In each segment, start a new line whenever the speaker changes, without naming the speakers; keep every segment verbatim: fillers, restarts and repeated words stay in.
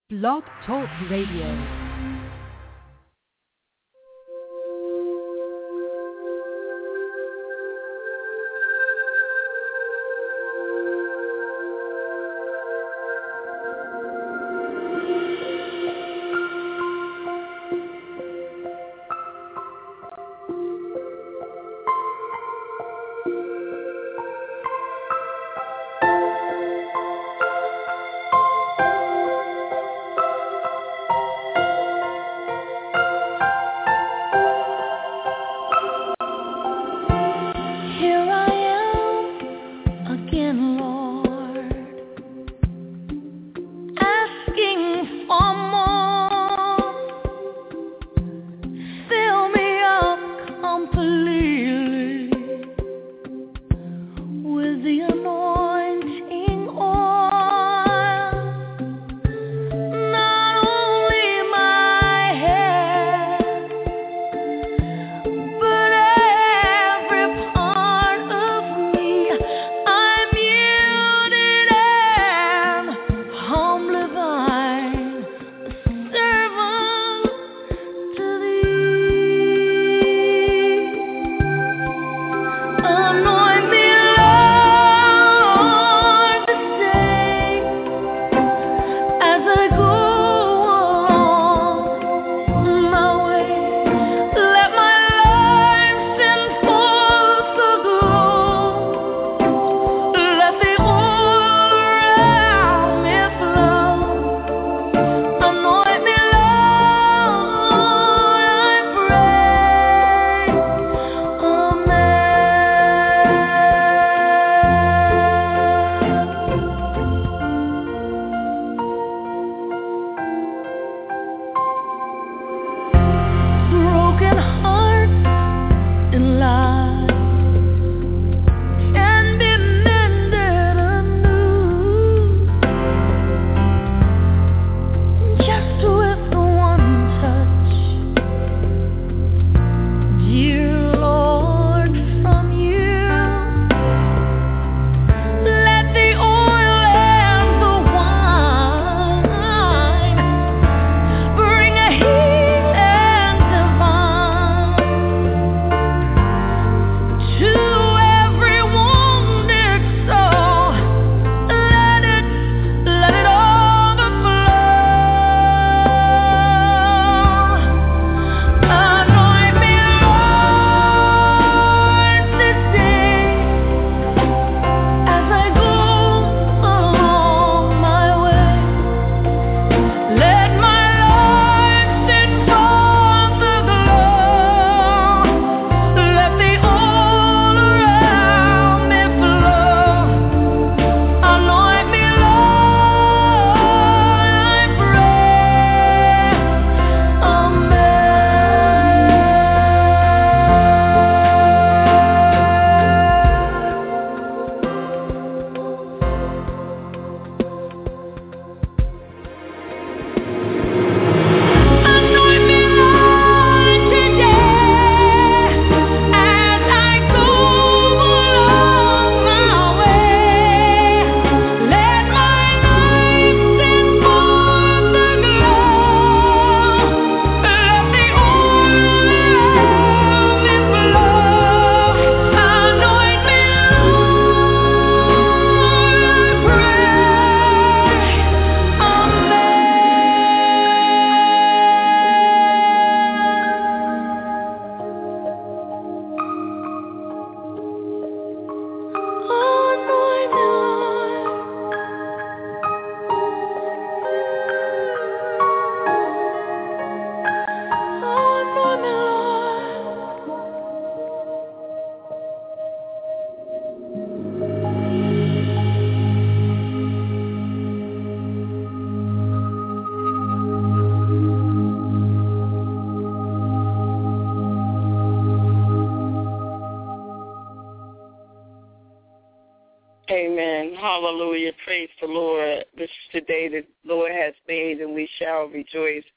Blog Talk Radio.
Amen. Hallelujah. Praise the Lord. This is the day that the Lord has made, and we shall rejoice.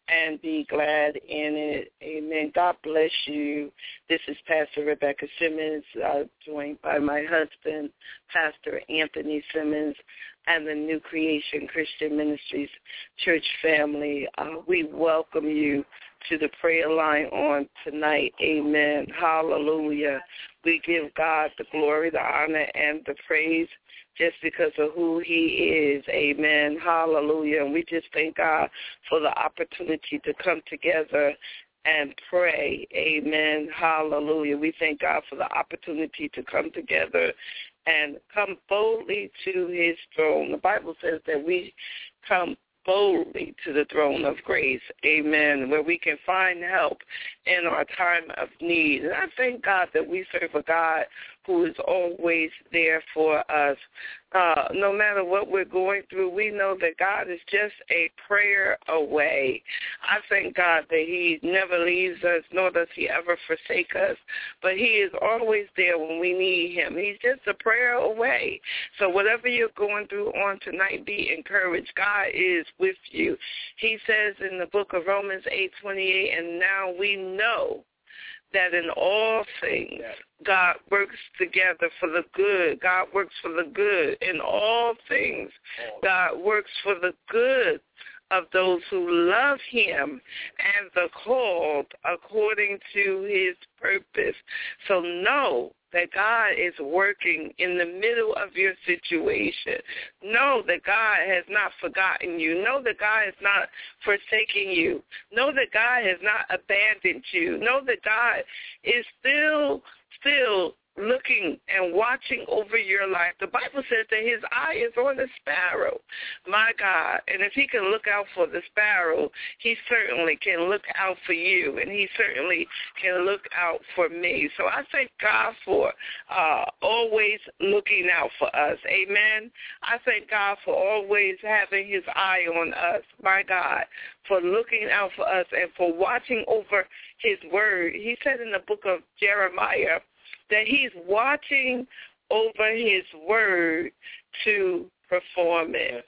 and be glad in it. Amen. God bless you. This is Pastor Rebecca Simmons, uh, joined by my husband, Pastor Anthony Simmons, and the New Creation Christian Ministries church family. Uh, we welcome you to the prayer line on tonight. Amen. Hallelujah. We give God the glory, the honor, and the praise just because of who he is. Amen. Hallelujah. And we just thank God for the opportunity to come together and pray. Amen. Hallelujah. We thank God for the opportunity to come together and come boldly to his throne. The Bible says that we come boldly to the throne of grace, amen, where we can find help in our time of need. And I thank God that we serve a God who is always there for us. Uh, no matter what we're going through, we know that God is just a prayer away. I thank God that he never leaves us, nor does he ever forsake us, but he is always there when we need him. He's just a prayer away. So whatever you're going through on tonight, be encouraged. God is with you. He says in the book of Romans eight twenty-eight, and now we know that in all things God works together for the good. God works for the good. In all things God works for the good of those who love him and the called according to his purpose. So know that God is working in the middle of your situation. Know that God has not forgotten you. Know that God has not forsaken you. Know that God has not abandoned you. Know that God is still, still looking and watching over your life. The Bible says that his eye is on the sparrow, my God. And if he can look out for the sparrow, he certainly can look out for you, and he certainly can look out for me. So I thank God for uh, always looking out for us. Amen. I thank God for always having his eye on us, my God, for looking out for us and for watching over his word. He said in the book of Jeremiah that he's watching over his word to perform it.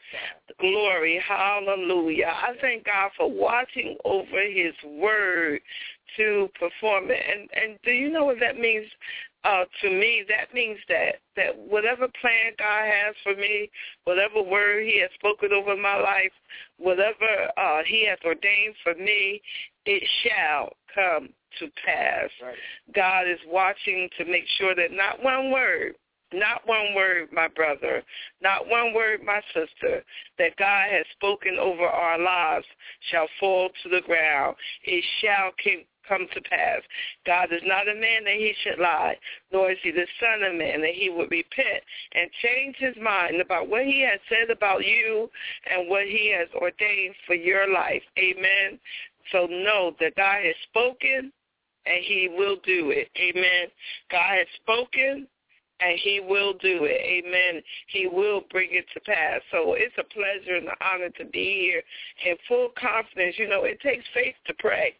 Glory, hallelujah. I thank God for watching over his word to perform it. And and do you know what that means? Uh, to me, that means that, that whatever plan God has for me, whatever word he has spoken over my life, whatever uh, he has ordained for me, it shall come to pass. Right. God is watching to make sure that not one word, not one word, my brother, not one word, my sister, that God has spoken over our lives shall fall to the ground. It shall keep come to pass. God is not a man that he should lie, nor is he the son of man that he would repent and change his mind about what he has said about you and what he has ordained for your life. Amen. So know that God has spoken and he will do it. Amen. God has spoken and he will do it. Amen. He will bring it to pass. So it's a pleasure and an honor to be here in full confidence. You know, it takes faith to pray.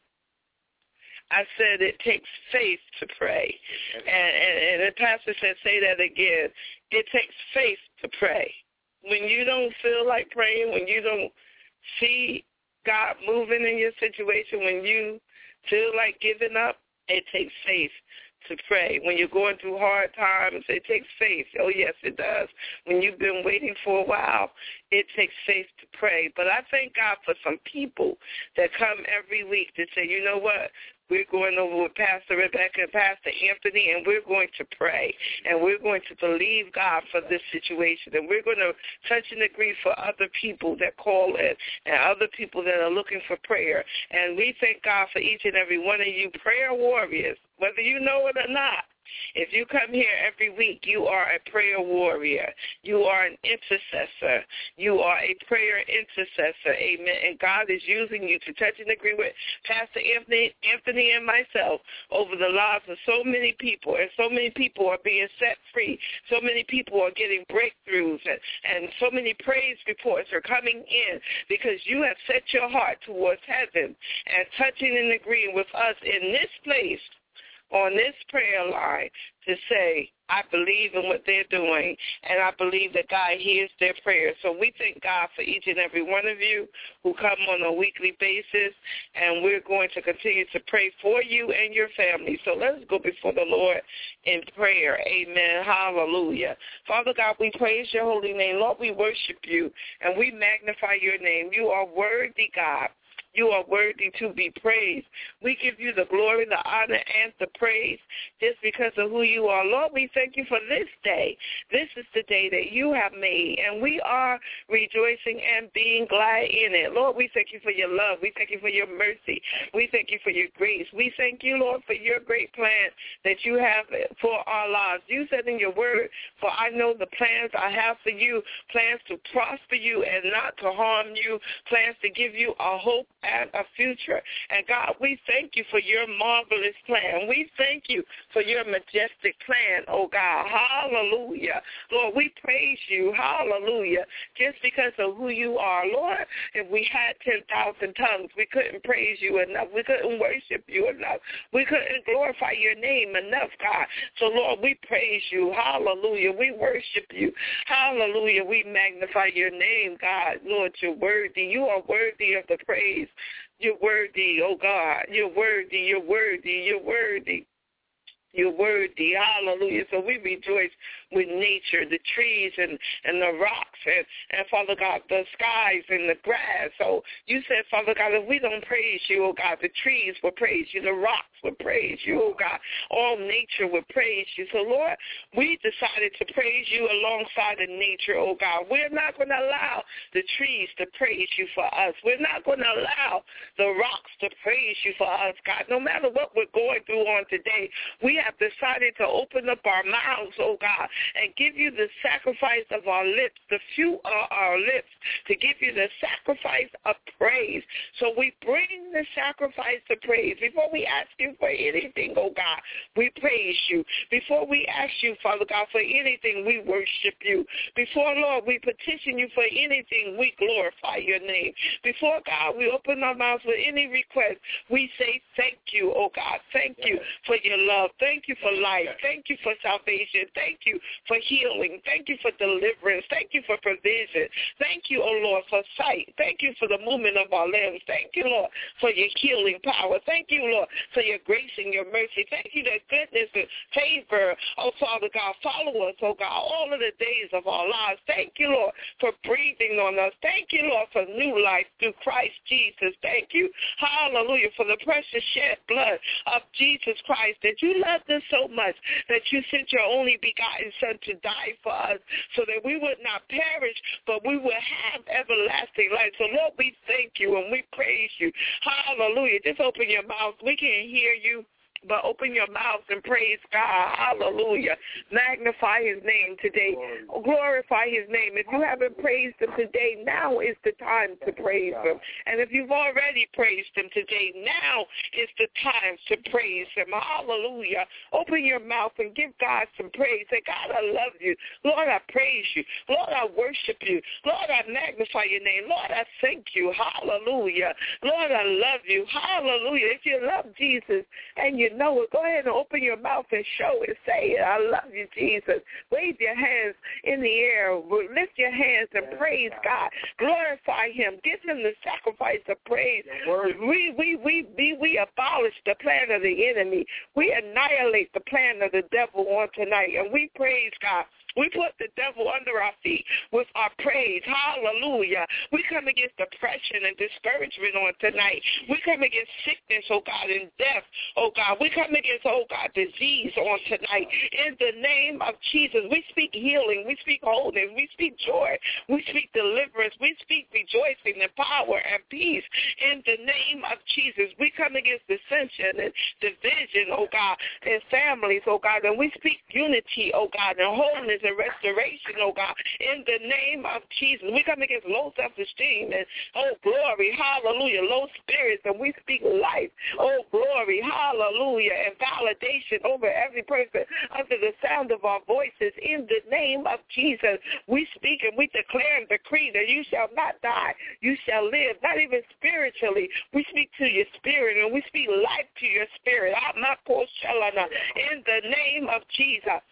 I said it takes faith to pray. And, and, and the pastor said, say that again. It takes faith to pray. When you don't feel like praying, when you don't see God moving in your situation, when you feel like giving up, it takes faith to pray. When you're going through hard times, it takes faith. Oh, yes, it does. When you've been waiting for a while, it takes faith to pray. But I thank God for some people that come every week to say, you know what, we're going over with Pastor Rebecca and Pastor Anthony, and we're going to pray, and we're going to believe God for this situation, and we're going to touch and agree for other people that call in and other people that are looking for prayer. And we thank God for each and every one of you prayer warriors, whether you know it or not. If you come here every week, you are a prayer warrior. You are an intercessor. You are a prayer intercessor. Amen. And God is using you to touch and agree with Pastor Anthony, Anthony and myself over the lives of so many people. And so many people are being set free. So many people are getting breakthroughs. And, and so many praise reports are coming in because you have set your heart towards heaven and touching and agreeing with us in this place, on this prayer line, to say, I believe in what they're doing, and I believe that God hears their prayers. So we thank God for each and every one of you who come on a weekly basis, and we're going to continue to pray for you and your family. So let's go before the Lord in prayer. Amen. Hallelujah. Father God, we praise your holy name. Lord, we worship you, and we magnify your name. You are worthy, God. You are worthy to be praised. We give you the glory, the honor, and the praise just because of who you are. Lord, we thank you for this day. This is the day that you have made, and we are rejoicing and being glad in it. Lord, we thank you for your love. We thank you for your mercy. We thank you for your grace. We thank you, Lord, for your great plan that you have for our lives. You said in your word, for I know the plans I have for you, plans to prosper you and not to harm you, plans to give you a hope and a future. And God, we thank you for your marvelous plan. We thank you for your majestic plan, oh God. Hallelujah. Lord, we praise you. Hallelujah. Just because of who you are. Lord, if we had ten thousand tongues, we couldn't praise you enough. We couldn't worship you enough. We couldn't glorify your name enough, God. So, Lord, we praise you. Hallelujah. We worship you. Hallelujah. We magnify your name, God. Lord, you're worthy. You are worthy of the praise. You're worthy, oh God. You're worthy. You're worthy. You're worthy. You're worthy. Hallelujah. So we rejoice with nature, the trees and, and the rocks and, and, Father God, the skies and the grass. So you said, Father God, if we don't praise you, oh God, the trees will praise you, the rocks will praise you, oh God. All nature will praise you. So, Lord, we decided to praise you alongside of nature, oh God. We're not going to allow the trees to praise you for us. We're not going to allow the rocks to praise you for us, God. No matter what we're going through on today, we have decided to open up our mouths, oh God, and give you the sacrifice of our lips, the fruit of our lips, to give you the sacrifice of praise. So we bring the sacrifice of praise. Before we ask you for anything, oh God, we praise you. Before we ask you, Father God, for anything, we worship you. Before, Lord, we petition you for anything, we glorify your name. Before, God, we open our mouths for any request, we say thank you, oh God. Thank you for your love. Thank you for life. Thank you for salvation. Thank you for healing. Thank you for deliverance. Thank you for provision. Thank you, oh Lord, for sight. Thank you for the movement of our limbs. Thank you, Lord, for your healing power. Thank you, Lord, for your grace and your mercy. Thank you that goodness and favor, oh Father God, follow us, oh God, all of the days of our lives. Thank you, Lord, for breathing on us. Thank you, Lord, for new life through Christ Jesus. Thank you, hallelujah, for the precious shed blood of Jesus Christ, that you loved us so much that you sent your only begotten Son to die for us so that we would not perish, but we would have everlasting life. So, Lord, we thank you and we praise you. Hallelujah. Just open your mouth. We can't hear you, but open your mouth and praise God. Hallelujah. Magnify his name today. Glorify his name. If you haven't praised him today, now is the time to praise him. And if you've already praised him today, now is the time to praise him. Hallelujah. Open your mouth and give God some praise. Say, God, I love you. Lord, I praise you. Lord, I worship you. Lord, I magnify your name. Lord, I thank you. Hallelujah. Lord, I love you. Hallelujah. If you love Jesus and you know it, go ahead and open your mouth and show it. Say it. I love you, Jesus. Wave your hands in the air. Lift your hands and praise God. Glorify him. Give him the sacrifice of praise. We, we, we, we, we abolish the plan of the enemy. We annihilate the plan of the devil on tonight, and we praise God. We put the devil under our feet with our praise. Hallelujah. We come against depression and discouragement on tonight. We come against sickness, oh God, and death, oh God. We come against, oh God, disease on tonight. In the name of Jesus, we speak healing. We speak wholeness. We speak joy. We speak deliverance. We speak rejoicing and power and peace. In the name of Jesus, we come against dissension and division, oh God, in families, oh God. And we speak unity, oh God, and wholeness and restoration, oh God, in the name of Jesus. We come against low self-esteem and, oh, glory, hallelujah, low spirits, and we speak life, oh, glory, hallelujah, and validation over every person under the sound of our voices. In the name of Jesus, we speak and we declare and decree that you shall not die, you shall live, not even spiritually. We speak to your spirit and we speak life to your spirit. In the name of Jesus.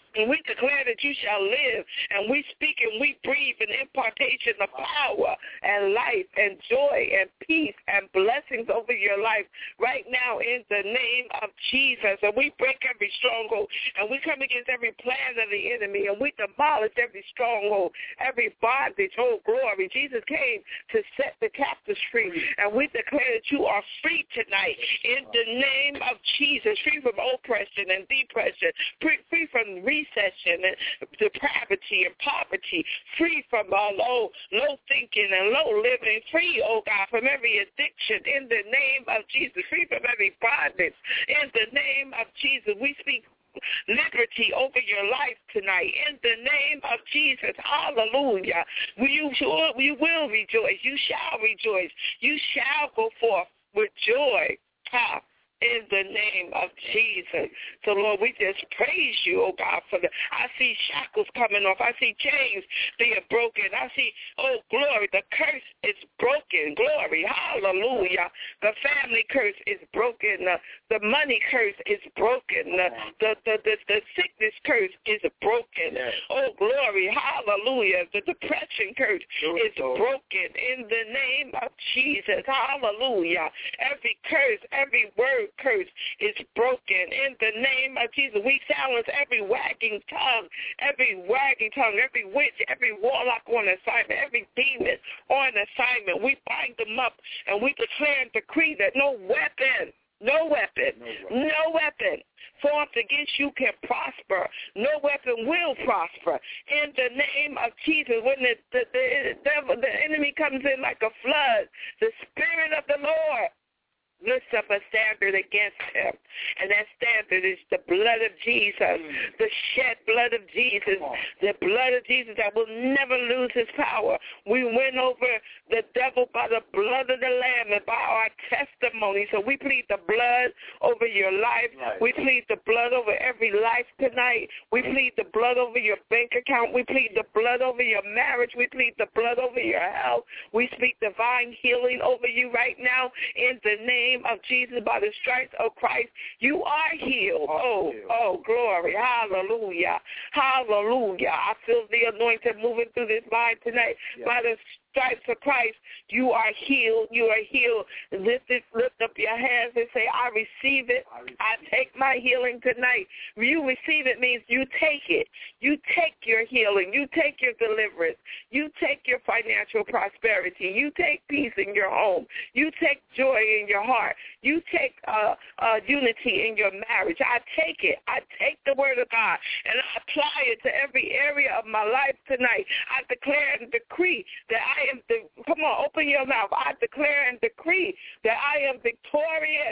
And we declare that you shall live, and we speak and we breathe an impartation of power and life and joy and peace and blessings over your life right now in the name of Jesus. And we break every stronghold, and we come against every plan of the enemy, and we demolish every stronghold, every bondage. Oh, glory. Jesus came to set the captives free, and we declare that you are free tonight in the name of Jesus, free from oppression and depression, free, free from recession and depravity and poverty, free from all low, low thinking and low living, free, oh God, from every addiction in the name of Jesus, free from every bondage in the name of Jesus. We speak liberty over your life tonight in the name of Jesus. Hallelujah. You, you will rejoice. You shall rejoice. You shall go forth with joy. Ha. In the name of Jesus. So, Lord, we just praise you, oh God, for the, I see shackles coming off. I see chains being broken. I see, oh, glory, the curse is broken. Glory, hallelujah. The family curse is broken. The, the money curse is broken. The, the, the, the, the sickness curse is broken. Oh, glory, hallelujah. The depression curse is broken in the name of Jesus. Hallelujah. Every curse, every word curse is broken in the name of Jesus. We silence every wagging tongue, every wagging tongue, every witch, every warlock on assignment, every demon on assignment. We bind them up and we declare and decree that no weapon, no weapon, no weapon formed against you can prosper. No weapon will prosper. In the name of Jesus, when the, the, the, devil, the enemy comes in like a flood, the Spirit of the Lord lifts up a standard against him. And that standard is the blood of Jesus, mm. the shed blood of Jesus, the blood of Jesus that will never lose his power. We win over the devil by the blood of the Lamb and by our testimony. So we plead the blood over your life. Right. We plead the blood over every life tonight. We plead the blood over your bank account. We plead the blood over your marriage. We plead the blood over your health. We speak divine healing over you right now in the name of Jesus. By the stripes of Christ, you are healed. Oh, oh, glory. Hallelujah. Hallelujah. I feel the anointing moving through this line tonight. Yeah. By the stripes of Christ, you are healed. You are healed. Lift it, lift up your hands and say, I receive it. I, receive I take my healing tonight. You receive it means you take it. You take your healing. You take your deliverance. You take your financial prosperity. You take peace in your home. You take joy in your heart. You take uh, uh, unity in your marriage. I take it. I take the word of God and I apply it to every area of my life tonight. I declare and decree that I am, the, come on, open your mouth. I declare and decree that I am victorious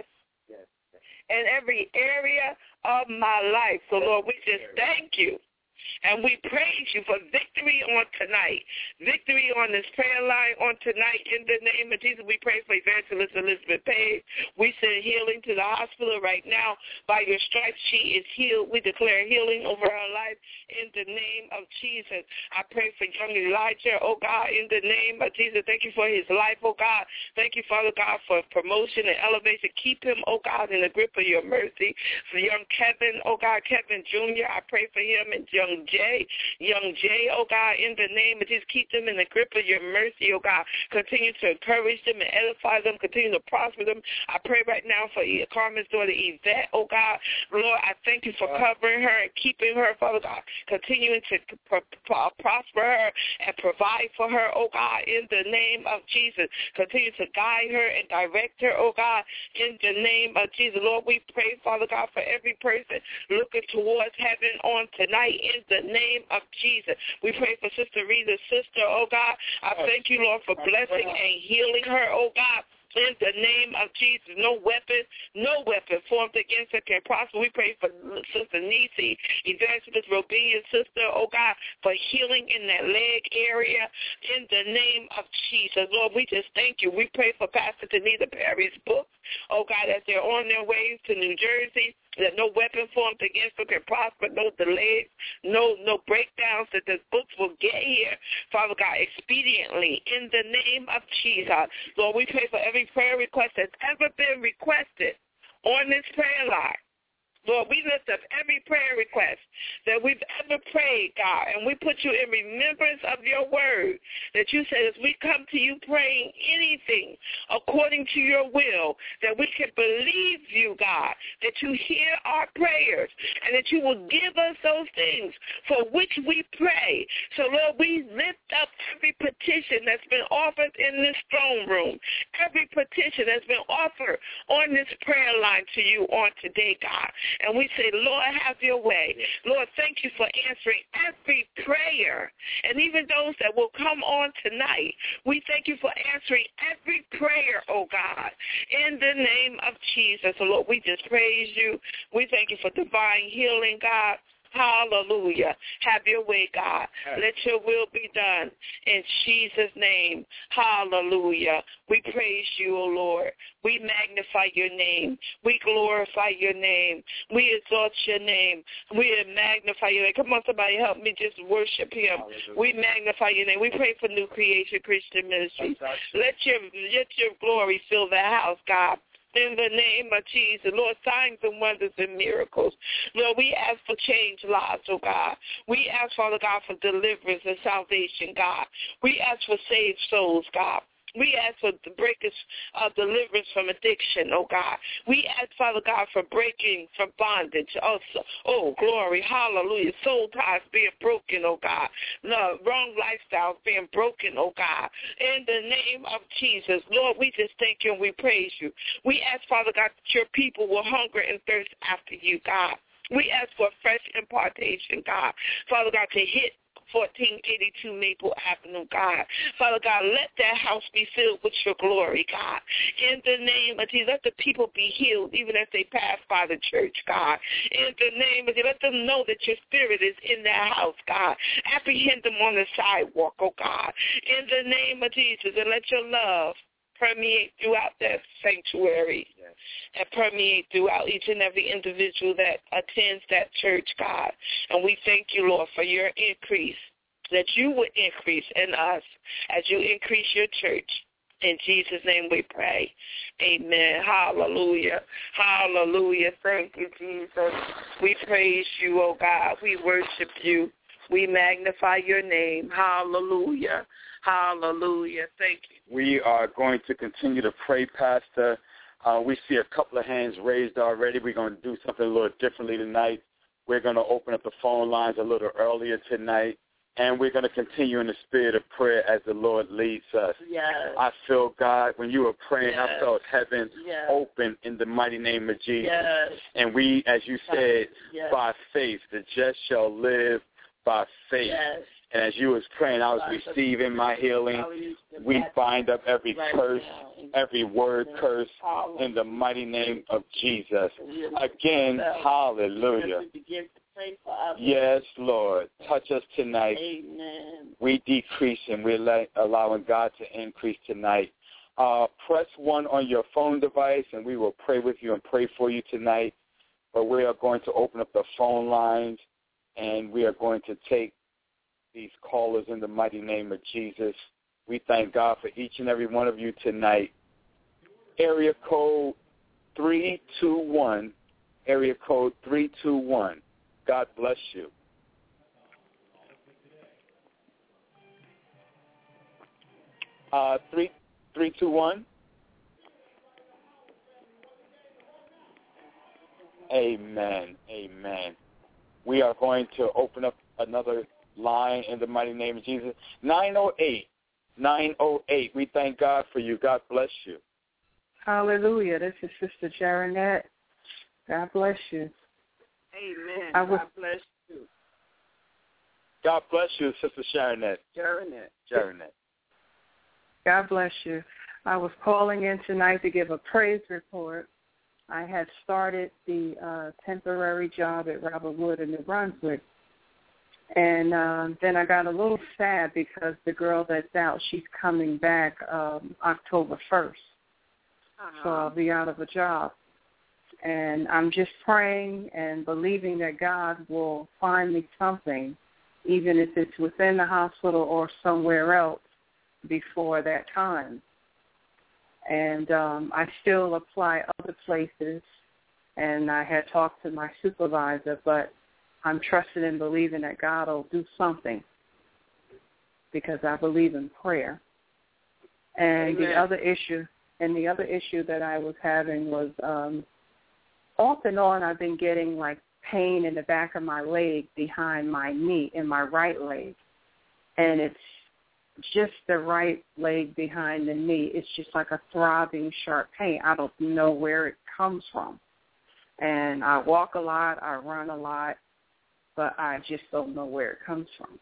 in every area of my life. So, Lord, we just thank you. And we praise you for victory on tonight. Victory on this prayer line on tonight. In the name of Jesus, we pray for Evangelist Elizabeth Page. We send healing to the hospital right now. By your stripes, she is healed. We declare healing over her life in the name of Jesus. I pray for young Elijah, oh God, in the name of Jesus. Thank you for his life, oh God. Thank you, Father God, for promotion and elevation. Keep him, oh God, in the grip of your mercy. For young Kevin, oh God, Kevin Junior, I pray for him and young Jay, young Jay, oh God, in the name of Jesus, keep them in the grip of your mercy, oh God. Continue to encourage them and edify them. Continue to prosper them. I pray right now for Carmen's daughter, Yvette, oh God. Lord, I thank you for covering her and keeping her, Father God. Continuing to prosper her and provide for her, oh God, in the name of Jesus. Continue to guide her and direct her, oh God, in the name of Jesus. Lord, we pray, Father God, for every person looking towards heaven on tonight in the name of Jesus. We pray for Sister Rita's sister, oh God. I thank you, Lord, for blessing and healing her, oh God. In the name of Jesus, no weapon, no weapon formed against her can prosper. We pray for Sister Nisi, Evangelist Robinia's sister, oh God, for healing in that leg area. In the name of Jesus, Lord, we just thank you. We pray for Pastor Tanita Perry's books, oh God, as they're on their way to New Jersey, that no weapon formed against them can prosper, no delays, no no breakdowns, that the books will get here, Father God, expediently in the name of Jesus. Lord, we pray for every prayer request that's ever been requested on this prayer line. Lord, we lift up every prayer request that we've ever prayed, God, and we put you in remembrance of your word, that you said as we come to you praying anything according to your will, that we can believe you, God, that you hear our prayers, and that you will give us those things for which we pray. So, Lord, we lift up every petition that's been offered in this throne room, every petition that's been offered on this prayer line to you on today, God. And we say, Lord, have your way. Lord, thank you for answering every prayer. And even those that will come on tonight, we thank you for answering every prayer, oh God, in the name of Jesus. So, Lord, we just praise you. We thank you for divine healing, God. Hallelujah. Have your way, God. Let your will be done in Jesus' name. Hallelujah. We praise you, O Lord. We magnify your name. We glorify your name. We exalt your name. We magnify your name. Come on, somebody help me just worship him. Hallelujah. We magnify your name. We pray for New Creation Christian Ministries. Let your, let your glory fill the house, God. In the name of Jesus, Lord, signs and wonders and miracles. Lord, we ask for change lives, oh God. We ask, Father God, for deliverance and salvation, God. We ask for saved souls, God. We ask for the breakers of deliverance from addiction, oh God. We ask, Father God, for breaking from bondage. Also, oh, glory, hallelujah. Soul ties being broken, oh God. No, wrong lifestyles being broken, oh God. In the name of Jesus, Lord, we just thank you and we praise you. We ask, Father God, that your people will hunger and thirst after you, God. We ask for fresh impartation, God. Father God, to hit fourteen eighty-two Maple Avenue, God. Father God, let that house be filled with your glory, God. In the name of Jesus, let the people be healed even as they pass by the church, God. In the name of Jesus, let them know that your spirit is in their house, God. Apprehend them on the sidewalk, oh God. In the name of Jesus, and let your love permeate throughout that sanctuary, yes, and permeate throughout each and every individual that attends that church, God. And we thank you, Lord, for your increase, that you would increase in us as you increase your church. In Jesus' name we pray. Amen. Hallelujah. Hallelujah. Thank you, Jesus. We praise you, oh God. We worship you. We magnify your name. Hallelujah. Hallelujah. Thank you.
We are going to continue to pray, Pastor. Uh, we see a couple of hands raised already. We're going to do something a little differently tonight. We're going to open up the phone lines a little earlier tonight, and we're going to continue in the spirit of prayer as the Lord leads us.
Yes.
I feel, God, when you were praying,
yes,
I felt heaven
yes,
open in the mighty name of Jesus.
Yes.
And we, as you said,
yes,
by faith, the just shall live by faith.
Yes.
And as you was praying, I was receiving my healing. We bind up every curse, every word curse in the mighty name of Jesus. Again, hallelujah. Yes, Lord. Touch us tonight.
Amen.
We decrease and we're allowing God to increase tonight. Uh, press one on your phone device and we will pray with you and pray for you tonight. But we are going to open up the phone lines and we are going to take these callers in the mighty name of Jesus. We thank God for each and every one of you tonight. Area code three two one. Area code three two one. God bless you. Uh, three three two one. Amen. Amen. We are going to open up another line in the mighty name of Jesus. nine oh eight. nine oh eight. We thank God for you. God bless you.
Hallelujah. This is Sister Jaronette. God bless you.
Amen.
I was,
God bless you.
God bless you, Sister Jaronette.
Jaronette.
Jaronette.
God bless you. I was calling in tonight to give a praise report. I had started the uh, temporary job at Robert Wood in New Brunswick. And um, then I got a little sad because the girl that's out, she's coming back um, October first. Uh-huh. So I'll be out of a job. And I'm just praying and believing that God will find me something, even if it's within the hospital or somewhere else before that time. And um, I still apply other places. and I had talked to my supervisor, but I'm trusting and believing that God will do something because I believe in prayer. And Amen. the other issue, and the other issue that I was having was um, off and on I've been getting like pain in the back of my leg behind my knee, in my right leg. And it's just the right leg behind the knee. It's just like a throbbing, sharp pain. I don't know where it comes from. And I walk a lot, I run a lot, but I just don't know where it comes from.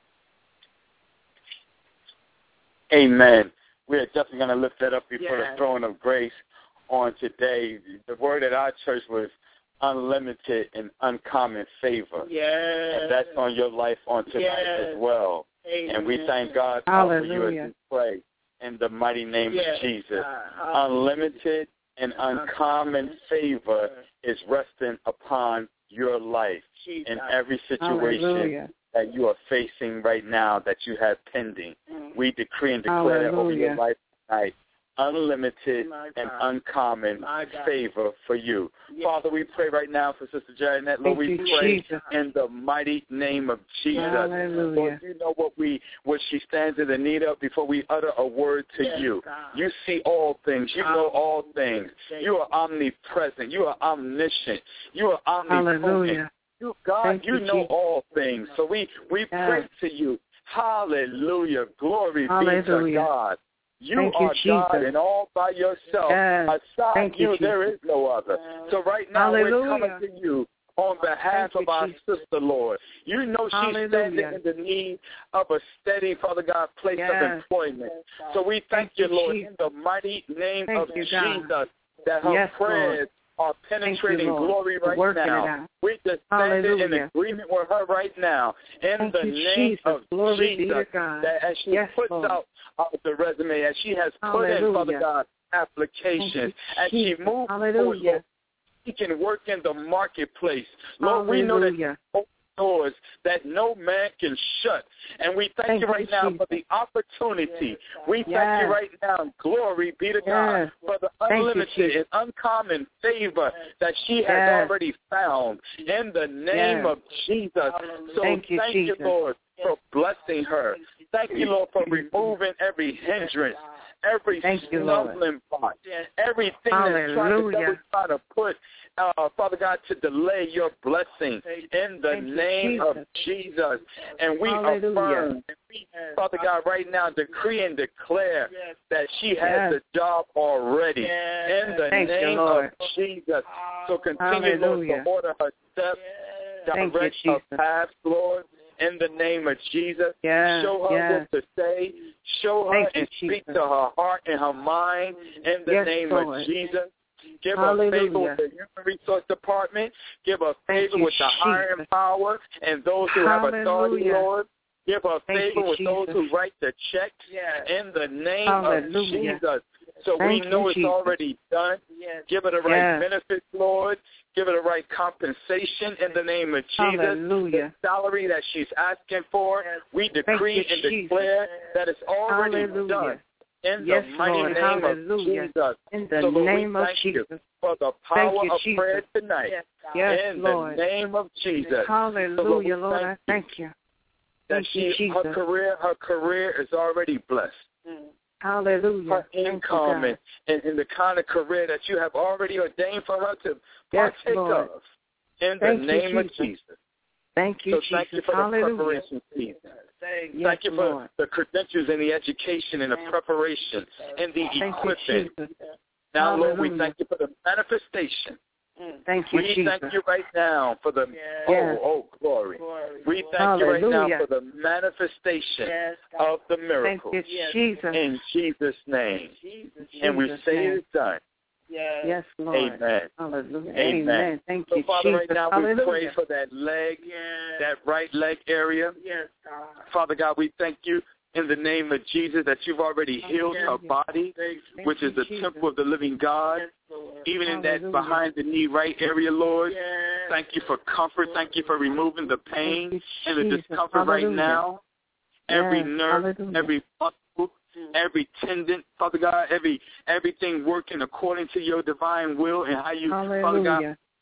Amen. We're definitely going to lift that up before
yes.
the throne of grace on today. The word at our church was unlimited and uncommon favor.
Yes.
And that's on your life on tonight
yes.
as well.
Amen.
And we thank God
Hallelujah.
for you as we pray in the mighty name
yes.
of Jesus.
Uh,
unlimited and uncommon favor is resting upon your life
Jesus.
in every situation
Hallelujah.
that you are facing right now that you have pending.
Mm.
We decree and declare that over your
Hallelujah.
life tonight. Unlimited and uncommon favor for you.
Yes.
Father, we pray right now for Sister Janet. Lord,
Thank
we
you,
pray
Jesus.
in the mighty name of Jesus.
Hallelujah.
Lord, you know what we what she stands in the need of before we utter a word to
Yes,
you.
God.
You see all things. You know all things. You are omnipresent. You are omniscient. You are omnipotent.
Hallelujah.
You, God,
Thank
you
you,
know
Jesus.
all things. So we, we
Yes.
pray to you. Hallelujah. Glory
Hallelujah.
be to God. You
Thank you,
are God
Jesus.
and all by yourself.
Yes.
Aside
Thank you,
you, there is no other. So right now
Hallelujah.
we're coming to you on behalf
Thank
of
you,
our
Jesus.
sister, Lord. You know she's
Hallelujah.
standing in the need of a steady, Father God, place
Yes.
of employment. So we thank,
Thank
you,
you,
Lord,
Jesus.
in the mighty name
Thank
of
you, God.
Jesus, that her
Yes,
prayers
Lord.
are penetrating
Lord,
glory
for
right
working it
now.
out.
We just stand in
Hallelujah.
agreement with her right now in
Thank
the
you,
name
Jesus.
of
Glory be
Jesus.
to God.
That as she
Yes,
puts
Lord.
out uh, the resume, as she has put in,
Hallelujah.
Father God, applications, as she
Jesus.
moves forward,
Hallelujah.
Lord, she can work in the marketplace. Lord, we know that
Hallelujah.
doors that no man can shut. And we thank,
Thank
you right
you,
now
Jesus.
for the opportunity. We thank
Yes.
you right now, glory be to God,
Yes.
for the
Thank you,
unlimited
Jesus.
and uncommon favor that she has
Yes.
already found in the name
Yes.
of Jesus. So
Thank you, Jesus.
you, Lord, for blessing her. Thank you, Lord, for removing every hindrance, every
Thank you, Lord.
stumbling block, everything that's trying to,
Hallelujah.
that was trying to put, uh, Father God, to delay your blessing in the
Thank you,
name
Jesus.
of Jesus. And we
Hallelujah.
affirm, Father God, right now decree and declare that she has
Yes.
the job already in the
Thank you,
name
Lord.
of Jesus. So continue, Lord,
Hallelujah.
to order her steps,
Thank you,
direct her
Jesus.
path, Lord, in the name of Jesus.
Yes.
Show her
Yes.
what to say. Show her
Thank you,
and speak
Jesus.
to her heart and her mind in the
Yes,
name
Lord.
of Jesus. Give
Hallelujah.
her favor with the Human Resource Department. Give her
Thank
favor
you,
with the hiring
Jesus.
power and those who have authority,
Hallelujah.
Lord. Give her
Thank
favor
you,
with those
Jesus.
who write the checks in the name
Hallelujah.
of Jesus. So
Thank
we know
you,
it's
Jesus.
already done. Give her the right
Yes.
benefits, Lord. Give her the right compensation in the name of Jesus.
Hallelujah.
The salary that she's asking for, we decree
you,
and
Jesus.
declare that it's already
Hallelujah.
done. In
Yes,
the mighty
Lord.
name
Hallelujah.
of Jesus.
In the
so, Lord,
name
we
of
thank
Jesus.
you for the
Thank
power
you,
of
Jesus.
prayer tonight.
Yes,
in
Lord.
the name of Jesus.
Hallelujah,
so, Lord, we
Lord.
thank
I
you
thank you.
That
Thank you,
she, her
Jesus.
career, her career is already blessed.
Hallelujah.
Her
Thank you,
income
God.
and, and, and the kind of career that you have already ordained for her to
Yes,
partake
Lord.
of. In
Thank
the
you,
name of
Jesus.
Jesus.
Thank you,
So
Jesus.
thank you for
Hallelujah.
the preparation season.
Yes,
Thank you for
Lord.
the credentials and the education and the preparation and the
Thank you,
equipment.
Jesus.
Now, Lord, we
Hallelujah.
thank you for the manifestation.
Thank you,
We
Jesus.
thank you right now for the,
Yes.
oh, oh, glory. We thank you right
Hallelujah.
now for the manifestation of the
Thank
miracle.
you, Jesus.
In Jesus' name.
Jesus'
And we say
name.
it is done.
Yes, Lord.
Amen.
Hallelujah.
Amen.
Amen. Thank
So,
you,
Father,
Jesus.
right now we
Hallelujah.
pray for that leg, that right leg area.
Yes, God.
Father God, we thank you in the name of Jesus that you've already healed her body,
Thank
which
you,
is the
Jesus.
temple of the living God. Even in that
Hallelujah.
behind the knee right area, Lord.
Yes.
Thank you for comfort. Thank you for removing the pain
Thank you,
and the
Jesus.
discomfort right
Hallelujah.
now. Every
Yes.
nerve,
Hallelujah.
every muscle, every tendon, Father God, every everything working according to your divine will and how you, Father God,
Hallelujah.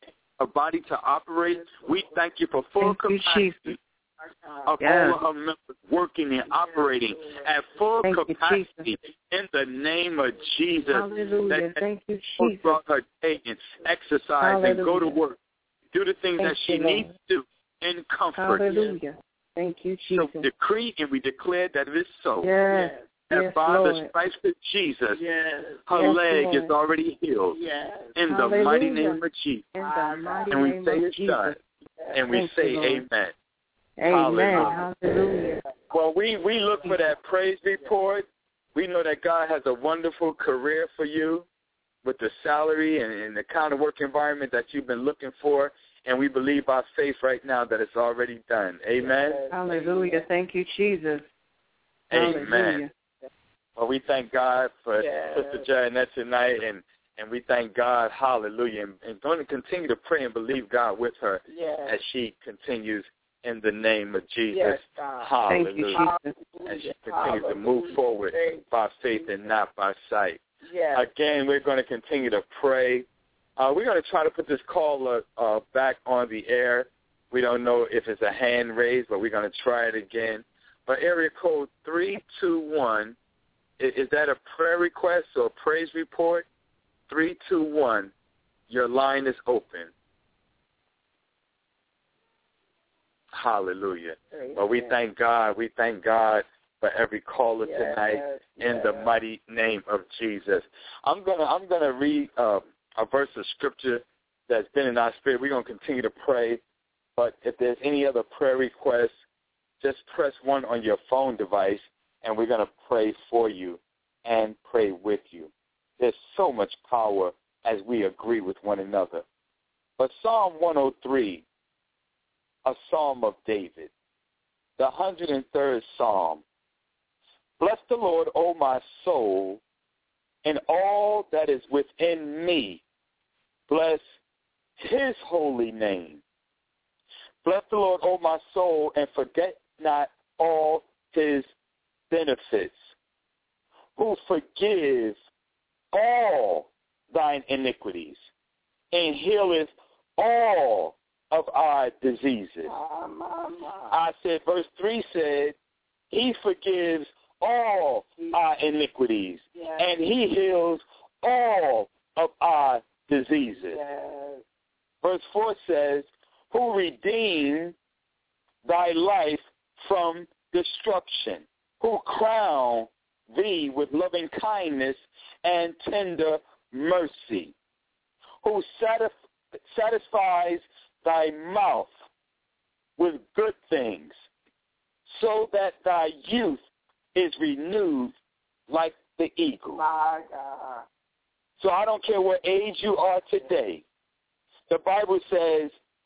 her body to operate. We thank you for full
Thank
capacity
you,
of
yes.
all of her members working and operating at full
Thank
capacity
you,
in the name of Jesus.
Hallelujah.
That,
Thank you,
that
Jesus.
throughout her day and exercise
Hallelujah.
and go to work. Do the things
Thank
that she
you, Lord.
needs to do in comfort.
Hallelujah. Thank you, Jesus.
So decree and we declare that it is so.
Yes.
That
Yes,
by
Lord.
the stripes of Jesus,
Yes.
her
Yes,
leg
Lord.
is already healed.
Yes.
In the
Hallelujah.
mighty name of Jesus.
In the mighty
And we
name
say
of
it's
Jesus.
done. And we
Thank
say
you, Lord.
amen.
Amen.
Hallelujah.
Hallelujah.
Well, we, we look for that praise report. We know that God has a wonderful career for you with the salary and, and the kind of work environment that you've been looking for. And we believe by faith right now that it's already done. Amen?
Hallelujah. Thank you, Jesus.
Amen.
Hallelujah.
Well, we thank God for
Yes.
Sister Janet tonight, and, and we thank God, hallelujah, and, and going to continue to pray and believe God with her
Yes.
as she continues in the name of Jesus.
Yes, God.
Hallelujah.
Thank you, Jesus.
As she continues to move forward by faith and not by sight.
Yes.
Again, we're going to continue to pray. Uh, we're going to try to put this caller uh, back on the air. We don't know if it's a hand raised, but we're going to try it again. But area code three two one, is, is that a prayer request or a praise report? three two one, your line is open. Hallelujah.
Amen.
Well, we thank God. We thank God for every caller
Yes,
tonight in
yes.
the mighty name of Jesus. I'm gonna I'm gonna read uh, a verse of scripture that's been in our spirit. We're gonna continue to pray, but if there's any other prayer requests, just press one on your phone device, and we're gonna pray for you and pray with you. There's so much power as we agree with one another. But Psalm one oh three, a psalm of David, the one hundred third Psalm. Bless the Lord, O my soul, and all that is within me. Bless his holy name. Bless the Lord, O my soul, and forget not all his benefits, who forgives all thine iniquities and healeth all of our diseases. I said, verse three said, he forgives all our iniquities,
Yes.
and he heals all of our diseases.
Yes.
Verse four says, who redeemed thy life from destruction, who crown thee with loving kindness and tender mercy, who satisf- satisfies thy mouth with good things, so that thy youth is renewed like the eagle.
My God.
So I don't care what age you are today. The Bible says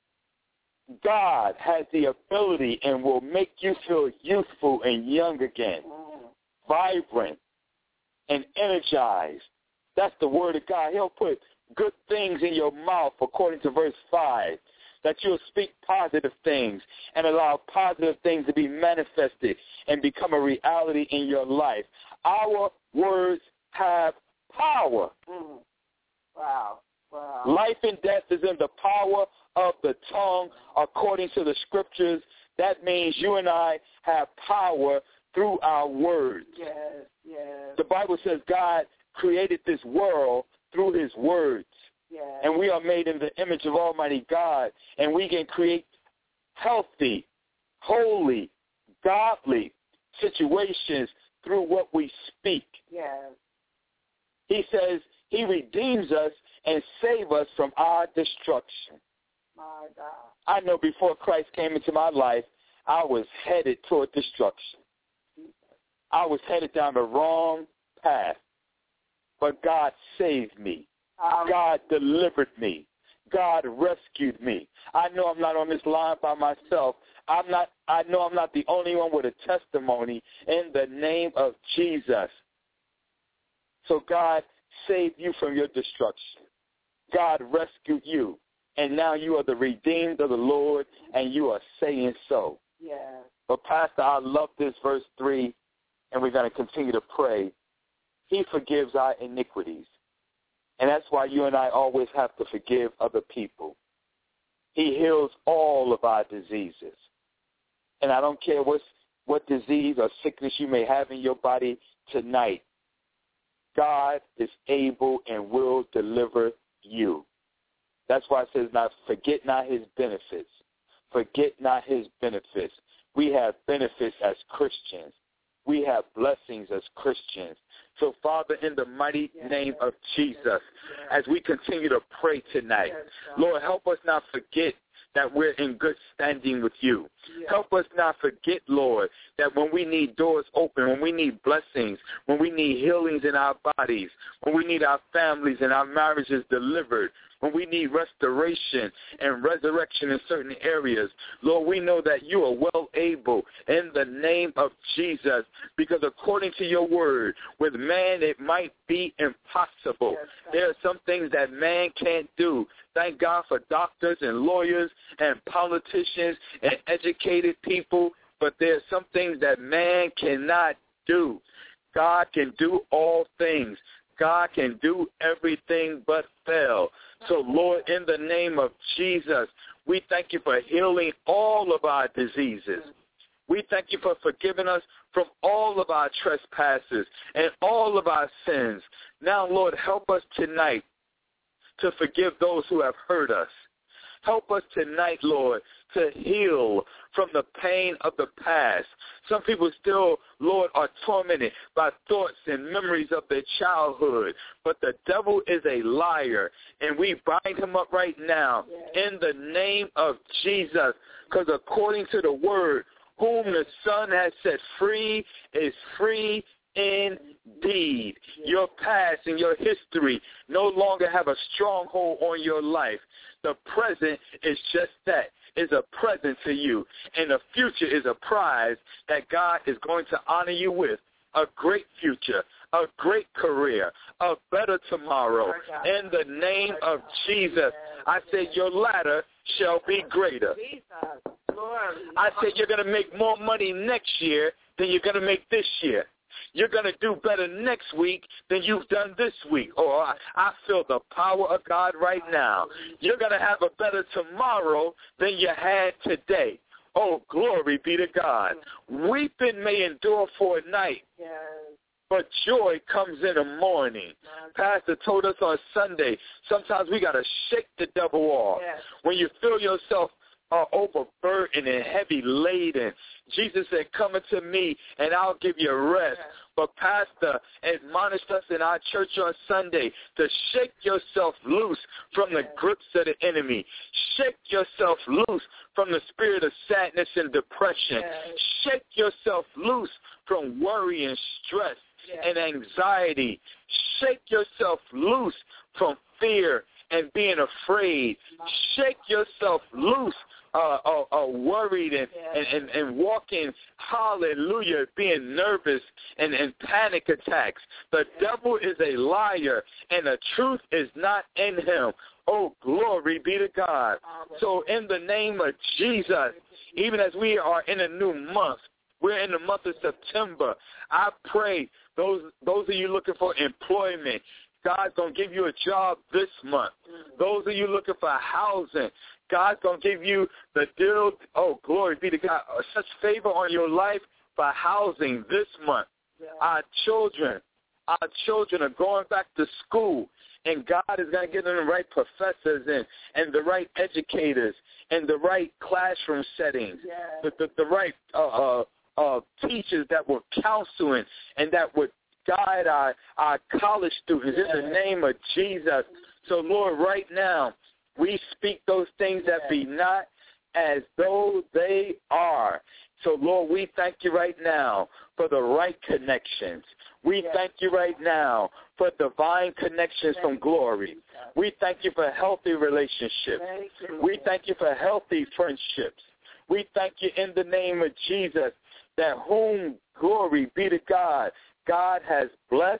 God has the ability and will make you feel youthful and young again,
Mm.
vibrant and energized. That's the word of God. He'll put good things in your mouth, according to verse five, that you'll speak positive things and allow positive things to be manifested and become a reality in your life. Our words have power.
Mm. Wow. Wow.
Life and death is in the power of the tongue, according to the scriptures. That means you and I have power through our words.
Yes, yes.
The Bible says God created this world through his words.
Yes.
And we are made in the image of Almighty God, and we can create healthy, holy, godly situations through what we speak.
Yes.
He says he redeems us and saves us from our destruction.
My God.
I know before Christ came into my life, I was headed toward destruction. I was headed down the wrong path, but God saved me.
Um,
God delivered me. God rescued me. I know I'm not on this line by myself. I'm not. I know I'm not the only one with a testimony in the name of Jesus. So God saved you from your destruction. God rescued you, and now you are the redeemed of the Lord, and you are saying so.
yes.
But Pastor, I love this verse three, and we're going to continue to pray. He forgives our iniquities. And that's why you and I always have to forgive other people. He heals all of our diseases. And I don't care what's, what disease or sickness you may have in your body tonight, God is able and will deliver you. That's why it says, "Now forget not his benefits." Forget not his benefits. We have benefits as Christians. We have blessings as Christians. So, Father, in the mighty name of Jesus, as we continue to pray tonight, Lord, help us not forget that we're in good standing with you. Help us not forget, Lord, that when we need doors open, when we need blessings, when we need healings in our bodies, when we need our families and our marriages delivered, when we need restoration and resurrection in certain areas, Lord, we know that you are well able in the name of Jesus, because according to your word, with man it might be impossible. There are some things that man can't do. Thank God for doctors and lawyers and politicians and educated people, but there are some things that man cannot do. God can do all things. God can do everything but fail. So, Lord, in the name of Jesus, we thank you for healing all of our diseases. We thank you for forgiving us from all of our trespasses and all of our sins. Now, Lord, help us tonight to forgive those who have hurt us. Help us tonight, Lord, to heal from the pain of the past. Some people still, Lord, are tormented by thoughts and memories of their childhood. But the devil is a liar, and we bind him up right now in the name of Jesus, because according to the word, whom the Son has set free is free indeed. Your past and your history no longer have a stronghold on your life. The present is just that, is a present to you. And the future is a prize that God is going to honor you with. A great future, a great career, a better tomorrow. In the name of Jesus, I say your latter shall be greater. I said you're going to make more money next year than you're going to make this year. You're going to do better next week than you've done this week. Oh, I, I feel the power of God right now. You're going to have a better tomorrow than you had today. Oh, glory be to God. Weeping may endure for a night, but joy comes in the morning. Pastor told us on Sunday, sometimes we got to shake the devil off. When you feel yourself are overburdened and heavy laden, Jesus said, "Come unto me, and I'll give you rest." But Pastor admonished us in our church on Sunday to shake yourself loose from the grips of the enemy. Shake yourself loose from the spirit of sadness and depression. Shake yourself loose from worry and stress and anxiety. Shake yourself loose from fear and being afraid. Shake yourself loose, uh, uh, uh, worried and, and, and, and walking, hallelujah, being nervous and, and panic attacks. The devil is a liar, and the truth is not in him. Oh, glory be to God. So in the name of Jesus, even as we are in a new month, we're in the month of September, I pray those those of you looking for employment, God's going to give you a job this month. Those of you looking for housing, God's going to give you the deal. Oh, glory be to God. Such favor on your life for housing this month. Yeah. Our children, our children are going back to school, and God is going to give them the right professors and, and the right educators and the right classroom settings, yeah. the, the, the right uh, uh, uh, teachers that will counsel and, and that would guide our, our college students in the name of Jesus. So, Lord, right now, we speak those things that be not as though they are. So, Lord, we thank you right now for the right connections. We thank you right now for divine connections from glory. We thank you for healthy relationships. We thank you for healthy friendships. We thank you in the name of Jesus that whom glory be to God, God has blessed,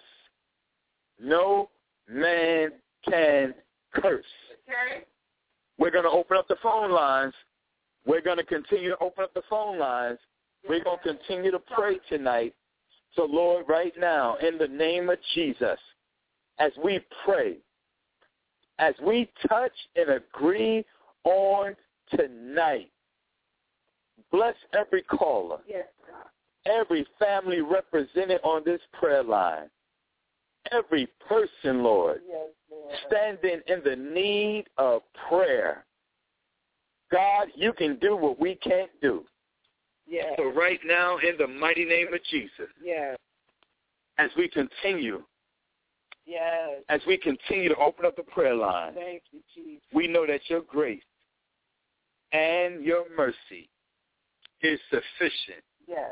no man can curse. Okay. We're going to open up the phone lines. We're going to continue to open up the phone lines. We're going to continue to pray tonight. So, Lord, right now, in the name of Jesus, as we pray, as we touch and agree on tonight. Bless every caller.
Yes, God.
Every family represented on this prayer line. Every person, Lord,
Yes, Lord.
standing in the need of prayer. God, you can do what we can't do.
Yes.
So right now, in the mighty name of Jesus,
Yes.
as we continue,
Yes.
as we continue to open up the prayer line,
Thank you, Jesus.
we know that your grace and your mercy is sufficient.
Yes.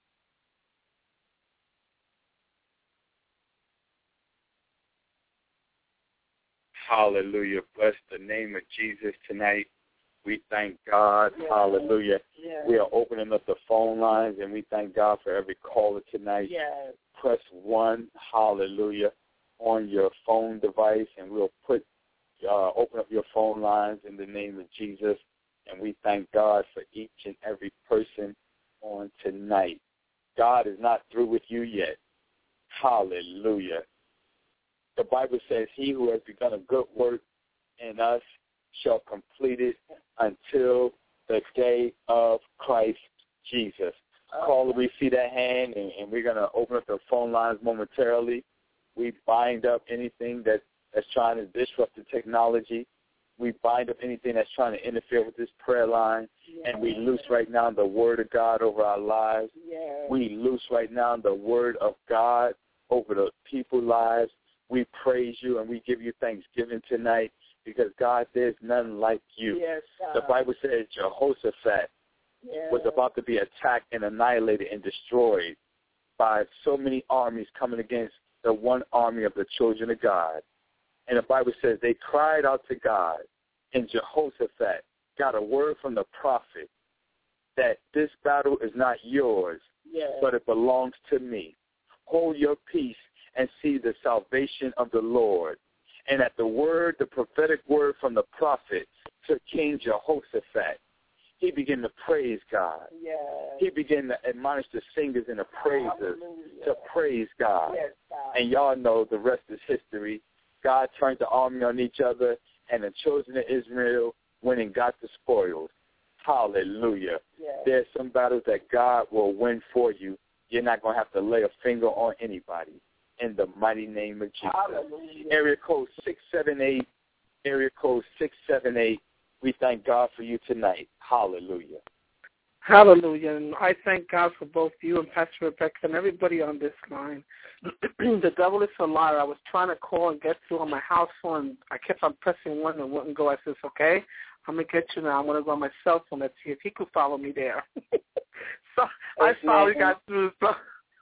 Hallelujah. Bless the name of Jesus tonight. We thank God.
Yes.
Hallelujah.
Yes.
We are opening up the phone lines, and we thank God for every caller tonight.
Yes.
Press one, hallelujah, on your phone device, and we'll put uh, open up your phone lines in the name of Jesus. And we thank God for each and every person on tonight. God is not through with you yet. Hallelujah. The Bible says, he who has begun a good work in us shall complete it until the day of Christ Jesus. Caller, we see that hand, and, and we're going to open up the phone lines momentarily. We bind up anything that, that's trying to disrupt the technology. We bind up anything that's trying to interfere with this prayer line,
Yes.
and we loose right now the word of God over our lives.
Yes.
We loose right now the word of God over the people's lives. We praise you and we give you thanksgiving tonight because, God, there's none like you.
Yes, God.
The Bible says Jehoshaphat
Yes.
was about to be attacked and annihilated and destroyed by so many armies coming against the one army of the children of God. And the Bible says they cried out to God, and Jehoshaphat got a word from the prophet that this battle is not yours,
Yes.
but it belongs to me. Hold your peace and see the salvation of the Lord. And at the word, the prophetic word from the prophet to King Jehoshaphat, he began to praise God.
Yes.
He began to admonish the singers and the praisers
Hallelujah.
to praise God.
Yes, God.
And y'all know the rest is history. God turned the army on each other, and the children of Israel went and got the spoils. Hallelujah.
Yes.
There's some battles that God will win for you. You're not going to have to lay a finger on anybody. In the mighty name of Jesus.
Hallelujah.
Area code six seven eight, area code six seven eight. We thank God for you tonight. Hallelujah.
Hallelujah. And I thank God for both you and Pastor Rebecca and everybody on this line. The devil is a liar. I was trying to call and get through on my house phone. I kept on pressing one and wouldn't go. I said, okay, I'm going to get you now. I'm going to go on my cell phone. Let's see if he could follow me there. So I finally got through. So,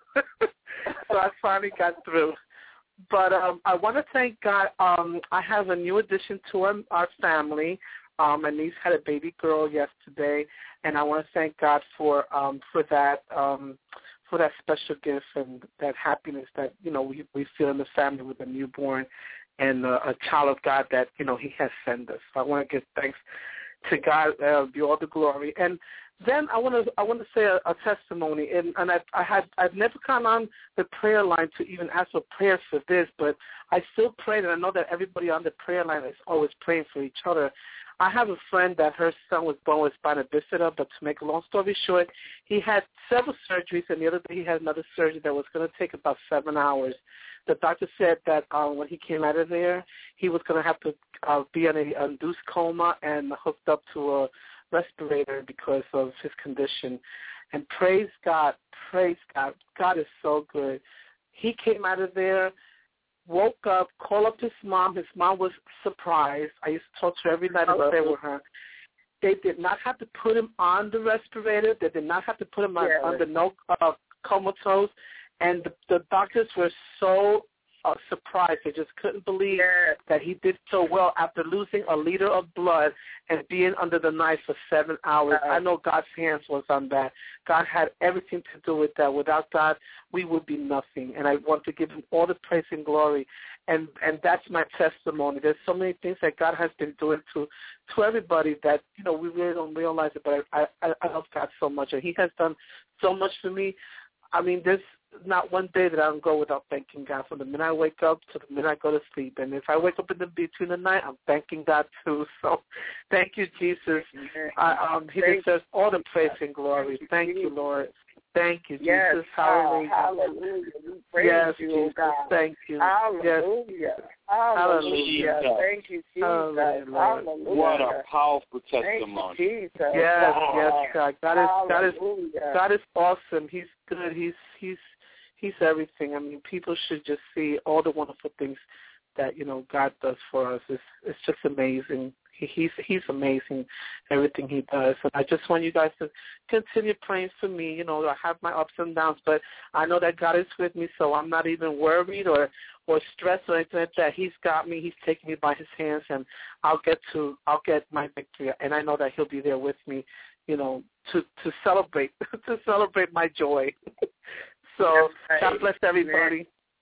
so I finally got through. But um, I want to thank God. Um, I have a new addition to our, our family. Um, my niece had a baby girl yesterday, and I want to thank God for um, for that um, for that special gift and that happiness that you know we, we feel in the family with a newborn and uh, a child of God that you know He has sent us. So I want to give thanks to God, uh, be all the glory. And then I want to I want to say a, a testimony, and, and I, I had I've never gone on the prayer line to even ask for prayers for this, but I still prayed, and I know that everybody on the prayer line is always praying for each other. I have a friend that her son was born with spina bifida, but to make a long story short, he had several surgeries, and the other day he had another surgery that was going to take about seven hours. The doctor said that uh, when he came out of there, he was going to have to uh, be in a induced coma and hooked up to a respirator because of his condition. And praise God, praise God. God is so good. He came out of there, woke up, called up his mom. His mom was surprised. I used to talk to her every night and pray with her. They did not have to put him on the respirator. They did not have to put him on,
Yeah.
on the no uh, comatose. And the, the doctors were so uh, surprised. They just couldn't believe
Yes.
that he did so well after losing a liter of blood and being under the knife for seven hours.
Uh-huh.
I know God's hands was on that. God had everything to do with that. Without God, we would be nothing. And I want to give him all the praise and glory. And and that's my testimony. There's so many things that God has been doing to to everybody that, you know, we really don't realize it, but I, I, I love God so much. And he has done so much for me. I mean, there's not one day that I don't go without thanking God from the minute I wake up to the minute I go to sleep. And if I wake up in the between the night, I'm thanking God too. So thank you, Jesus. I, um, he deserves all the praise and glory. Thank you, Lord. Thank you, Jesus.
Yes,
Hallelujah.
Hallelujah. We praise
yes,
you,
Jesus.
oh God.
Thank you.
Hallelujah.
Yes.
Hallelujah.
Hallelujah.
Thank you, Jesus.
Hallelujah.
Hallelujah.
What a powerful
Thank
testimony.
you, Jesus.
Yes,
Wow.
yes, God. God is God is
Hallelujah.
God is awesome. He's good. He's he's he's everything. I mean, people should just see all the wonderful things that, you know, God does for us. It's it's just amazing. He, he's he's amazing, everything he does. And I just want you guys to continue praying for me. You know, I have my ups and downs, but I know that God is with me, so I'm not even worried or or stressed or anything like that. He's got me. He's taking me by his hands, and I'll get to I'll get my victory. And I know that he'll be there with me, you know, to to celebrate to celebrate my joy. So
right.
God bless everybody.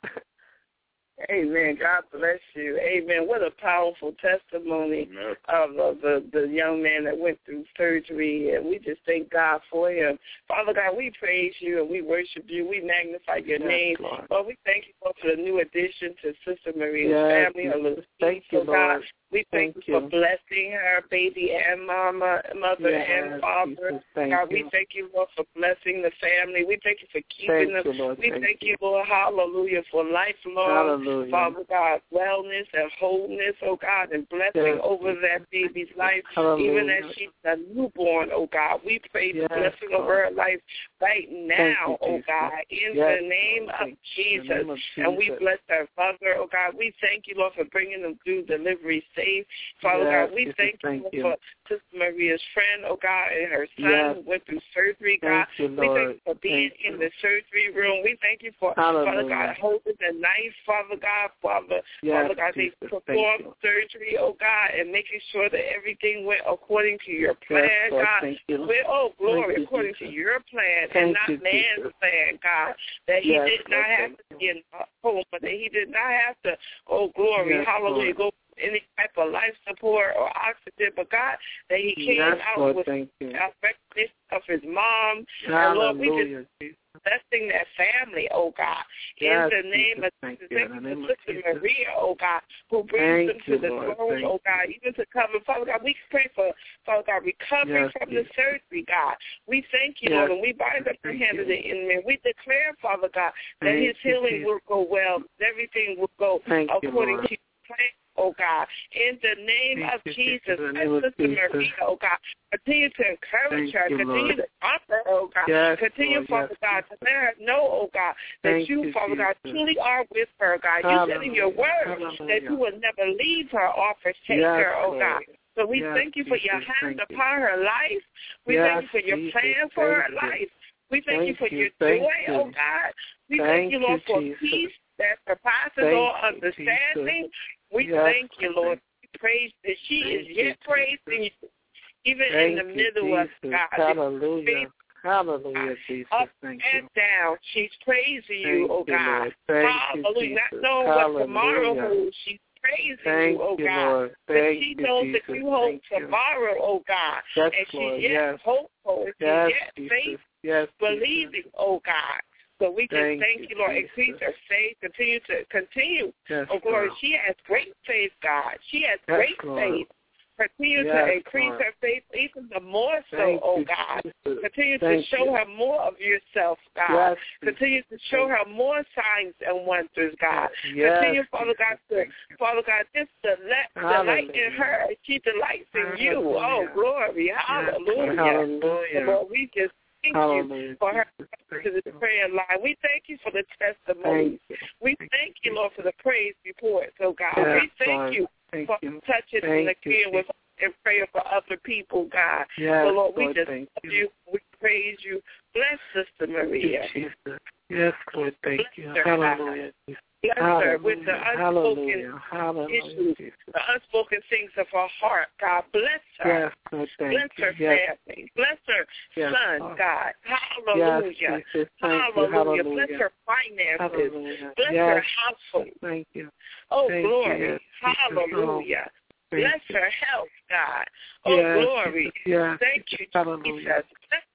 Amen. God bless you. Amen. What a powerful testimony of, of the, the young man that went through surgery, and we just thank God for him. Father God, we praise you and we worship you. We magnify your
yes,
name.
Lord.
Lord, we thank you, Lord, for the new addition to Sister Maria's
yes,
family. Her little
thank
so
you,
God,
Lord.
we thank,
thank
you
you
for blessing her baby and mama, mother
yes,
and father.
Jesus, thank
God,
you.
we thank you, Lord, for blessing the family. We thank you for keeping
thank
them.
You, Lord.
We
thank,
thank
you.
you, Lord, hallelujah, for lifelong,
hallelujah.
Father God, wellness and wholeness, oh God, and blessing
yes,
over
Jesus.
that baby's life,
hallelujah.
even as she's a newborn, oh God. We pray
yes,
the blessing
Lord.
over her life right now,
you,
oh
Jesus.
God, in
yes,
the name
Lord.
of Jesus.
name of
And we
Jesus.
bless her mother, oh God. We thank you, Lord, for bringing them through delivery safe. Father
yes,
God, we
Jesus,
thank,
thank
you
you
for Sister Maria's friend, oh God, and her son
yes.
who went through surgery, God.
Thank you,
we
Lord.
thank you for being
thank
in
you.
the surgery room. We thank you for,
hallelujah.
Father God, holding the knife, Father God, Father,
yes,
Father God,
Jesus,
they performed surgery, oh God, and making sure that everything went according to your plan,
yes, Lord,
God.
thank you.
We're, oh, glory,
you,
according
Jesus.
to your plan
thank
and not
you,
man's
Jesus.
plan, God. That he
yes,
did not
Lord,
have to be in a home, but that he did not have to, oh, glory,
yes,
hallelujah,
Lord.
go any type of life support or oxygen, but God, that he came
yes,
out
Lord,
with
thank you.
a recognition of his mom.
Hallelujah.
And Lord, we just blessing that family, oh God,
yes,
in the name
Jesus,
of
thank
Jesus.
you.
Thank
In
you
the name
for
of
Sister
Jesus.
Maria, oh God, who brings
thank
them to
you,
the
Lord.
throne,
thank
oh God, even to cover. Father God, we pray for, Father God, recovery
yes,
from
Jesus.
the surgery, God. We thank you,
yes,
Lord, and we bind up the
thank
hand
you.
of the enemy. We declare, Father God, that
thank
his healing
you,
will go well, everything will go
thank
according
you,
to your plan. Oh God, in the name
thank
of
you,
Jesus,
Jesus.
bless Sister Maria, oh God, continue to encourage
thank
her,
you,
continue
Lord.
to comfort her, oh God,
yes,
continue,
Lord,
Father
yes,
God,
Jesus.
to let her know, oh God, that
thank
you,
you,
Father God,
Jesus.
truly are with her, God. You said in your word
Hallelujah.
that you will never leave her or forsake
yes,
her, oh
Lord.
God. So we
yes,
thank you for your
Jesus.
hand
thank
upon her life. We
yes,
thank you for your
Jesus.
plan for
thank
her
you.
life. We thank,
thank
you for
you.
your
thank
joy,
you.
oh God. We
thank,
thank you, Lord, for
Jesus.
peace that surpasses
thank
all
you,
understanding. We
yes,
thank you, Lord. We praise that she
thank
is yet
you,
praising you, even
thank
in the
you,
middle
Jesus.
of God.
Hallelujah. Hallelujah, Jesus.
Up
Thank
and
you.
down, she's praising
Thank
you, oh
you,
God.
Lord. Thank
Hallelujah.
you,
Not
Jesus.
knowing
Hallelujah.
what tomorrow holds, she's praising
Thank
you, oh
you,
God.
Lord.
But
Thank
she
you,
knows
Jesus.
that you hold
Thank you.
tomorrow, oh God.
Yes,
and she's
Lord.
yet
Yes.
hopeful, and
Yes,
she's yet
Jesus.
faith,
Yes,
believing,
Jesus.
oh God. So we just
Thank
thank
you,
you, Lord.
Jesus.
Increase her faith. Continue to continue.
Yes,
Oh, glory.
Lord.
She has great faith, God. She has
Yes,
great
Lord.
faith. Continue
Yes,
to increase
Lord.
her faith even the more so,
Thank
oh
you,
God.
Jesus.
Continue
Thank
to show
you.
her more of yourself, God.
Yes,
Continue to show her more signs and wonders, God.
Yes,
Continue, Father
Jesus.
God, to
Thank you.
Father God, just to let delight in her. She delights in you. Oh,
Hallelujah.
glory.
Yes,
Hallelujah.
Hallelujah.
Lord, we just thank
Hallelujah.
you for her
Thank
to the
you.
prayer line. We thank you for the testimonies.
Thank you.
We thank you, Lord, for the praise reports, oh God.
Yes,
we thank
Lord.
you
Thank
for
you.
touching
Thank
and
you,
agreeing with and praying for other people, God.
Yes,
so, Lord, we
Lord,
just
thank
love
you.
you. We praise you. Bless Sister Maria.
Thank you, Jesus. Yes, Lord, thank
Bless
you.
her,
Hallelujah.
God. Bless her with the unspoken
Hallelujah. Hallelujah.
issues,
Jesus.
the unspoken things of her heart, God. Bless her.
Yes, Lord, thank
Bless
you.
her
Yes.
family. Bless her
Yes,
son,
Lord.
God.
Yes,
Hallelujah.
Jesus. Thank you.
Hallelujah.
Hallelujah.
Bless her finances.
Hallelujah.
Bless
yes.
her household.
Thank you.
Oh,
Thank
glory.
you. Yes.
Hallelujah.
Thank
Bless
you.
her health, God. Oh,
yes,
glory.
Jesus. Yes.
Thank you,
Hallelujah.
Jesus. Bless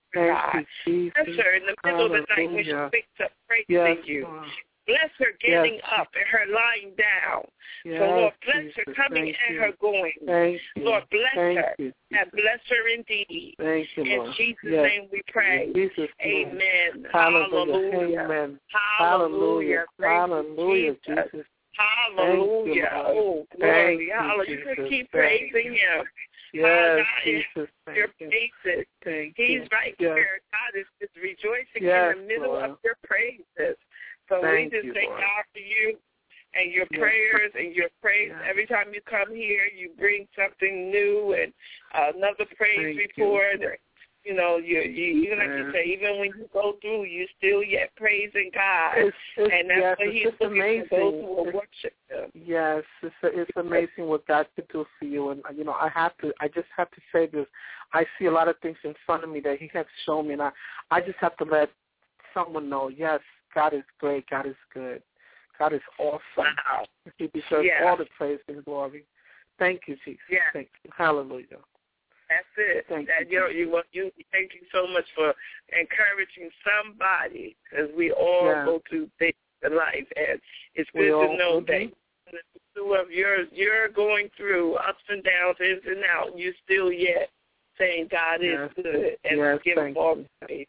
God.
You,
Bless her in the middle of the night when she wakes up praising
yes,
you.
Lord.
Bless her getting
yes.
up and her lying down.
Yes,
so, Lord, bless
Jesus.
her coming
Thank
and
you.
her going.
Thank you.
Lord, bless
Thank
her.
You,
and bless her indeed.
Thank you,
in
Lord.
Jesus'
yes.
name we pray.
Jesus
Amen.
Hallelujah.
Hallelujah.
Amen.
Hallelujah.
Hallelujah.
Jesus.
Jesus.
Hallelujah.
You,
oh,
Thank
glory. Hallelujah.
You,
You can keep
Thank
praising
you.
him.
Yes,
God
Jesus.
is your praises.
Thank
He's
you.
right
yes.
here. God is just rejoicing
yes,
in the middle
Lord.
of your praises. So
Thank
we just
you,
thank
Lord.
God for you and your
yes.
prayers and your praise.
yes.
Every time you come here, you bring something new and uh, another praise
Thank
report.
You.
Or, you know, you, you even like
yes.
you say, even when you go through, you still yet praising God.
It's, it's,
and that's
yes,
what He's
it's
looking
amazing.
for, those who will worship Him.
Yes, it's it's amazing what God could do for you, and you know I have to. I just have to say this. I see a lot of things in front of me that He has shown me, and I, I just have to let someone know. Yes, God is great. God is good. God is awesome.
Wow.
He deserves
yeah.
all the praise and glory. Thank you, Jesus.
Yeah.
Thank you. Hallelujah.
That's it.
Thank
that,
you,
you, you, you. Thank you so much for encouraging somebody, because we all
yeah.
go through things in life, and it's
we
good
all,
to know
mm-hmm.
that through of your you're going through ups and downs, ins and outs, you still yet saying God
yes.
is good and
yes,
give Him all the praise.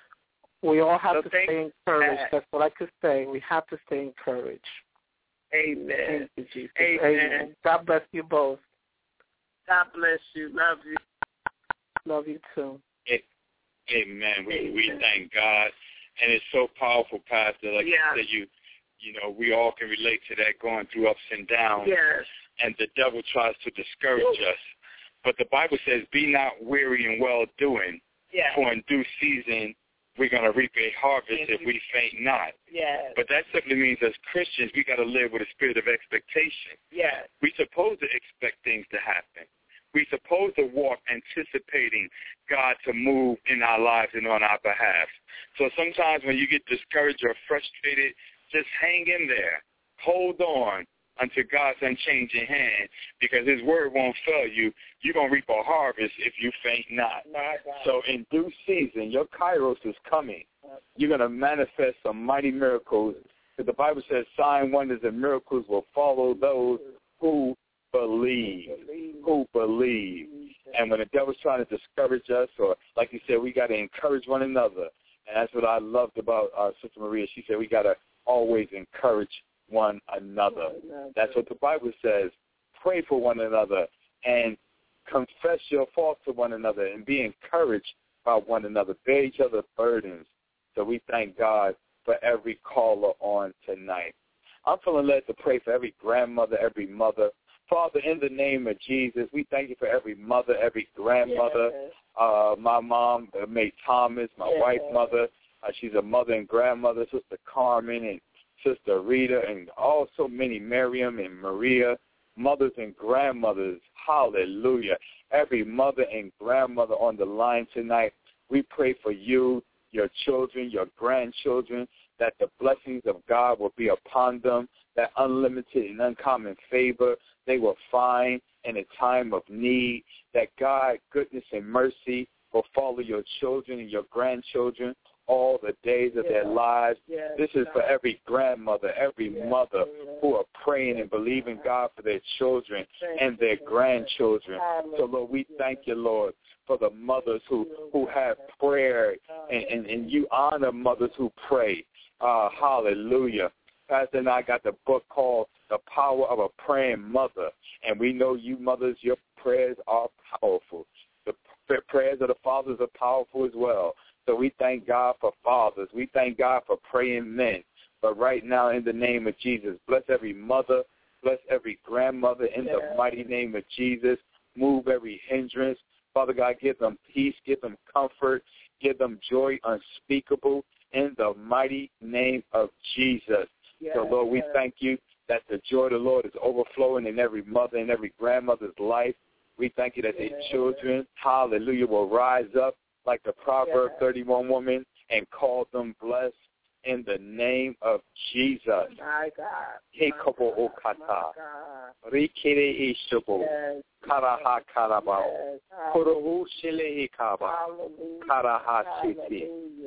We all have
so
to stay encouraged.
that.
That's what I could say. We have to stay encouraged.
Amen.
Thank you, Jesus.
Amen.
Amen. God bless you both.
God bless you. Love you.
Love you too.
Amen. We
Amen.
we thank God, and it's so powerful, Pastor. Like
yeah.
you said, you you know we all can relate to that, going through ups and downs.
Yes.
And the devil tries to discourage Ooh. us, but the Bible says, "Be not weary in well doing,
yes.
for in due season we're going to reap a harvest
yes.
if we faint not."
Yes.
But that simply means, as Christians, we got to live with a spirit of expectation.
Yes.
We're supposed to expect things to happen. We're supposed to walk anticipating God to move in our lives and on our behalf. So sometimes when you get discouraged or frustrated, just hang in there. Hold on until God's unchanging hand, because His word won't fail you. You're going to reap a harvest if you faint not. So in due season, your kairos is coming. You're going to manifest some mighty miracles. Because the Bible says sign, wonders, and miracles will follow those who believe, who believe. And when the devil's trying to discourage us, or like you said, we got to encourage one another. And that's what I loved about our Sister Maria. She said we got to always encourage one another. That's what the Bible says. Pray for one another and confess your faults to one another and be encouraged by one another. Bear each other's burdens. So we thank God for every caller on tonight. I'm feeling led to pray for every grandmother, every mother. Father, in the name of Jesus, we thank you for every mother, every grandmother. Yes. Uh, my mom, uh, May Thomas, my yes. wife's mother. Uh, she's a mother and grandmother, Sister Carmen and Sister Rita, and also many, Miriam and Maria, mothers and grandmothers. Hallelujah. Every mother and grandmother on the line tonight, we pray for you, your children, your grandchildren, that the blessings of God will be upon them, that unlimited and uncommon favor they will find in a time of need, that God, goodness and mercy will follow your children and your grandchildren all the days of yeah. their lives. Yeah. This is for every grandmother, every yeah. mother who are praying and believing God for their children and their grandchildren. So, Lord, we thank you, Lord, for the mothers who, who have prayer, and, and, and you honor mothers who pray. Uh, hallelujah. Pastor and I got the book called The Power of a Praying Mother, and we know you mothers, your prayers are powerful. The prayers of the fathers are powerful as well. So we thank God for fathers. We thank God for praying men. But right now, in the name of Jesus, bless every mother, bless every grandmother in yeah. the mighty name of Jesus. Move every hindrance. Father God, give them peace, give them comfort, give them joy unspeakable in the mighty name of Jesus. Yeah, so, Lord, we thank you that the joy of the Lord is overflowing in every mother and every grandmother's life. We thank you that yeah. their children, hallelujah, will rise up like the Proverb yeah. thirty-one woman and call them blessed. in the name of Jesus.
My God.
Kekobo okata. Rikere ishobo. Karaha karabao. Korohu shile ikaba. Karaha shiti.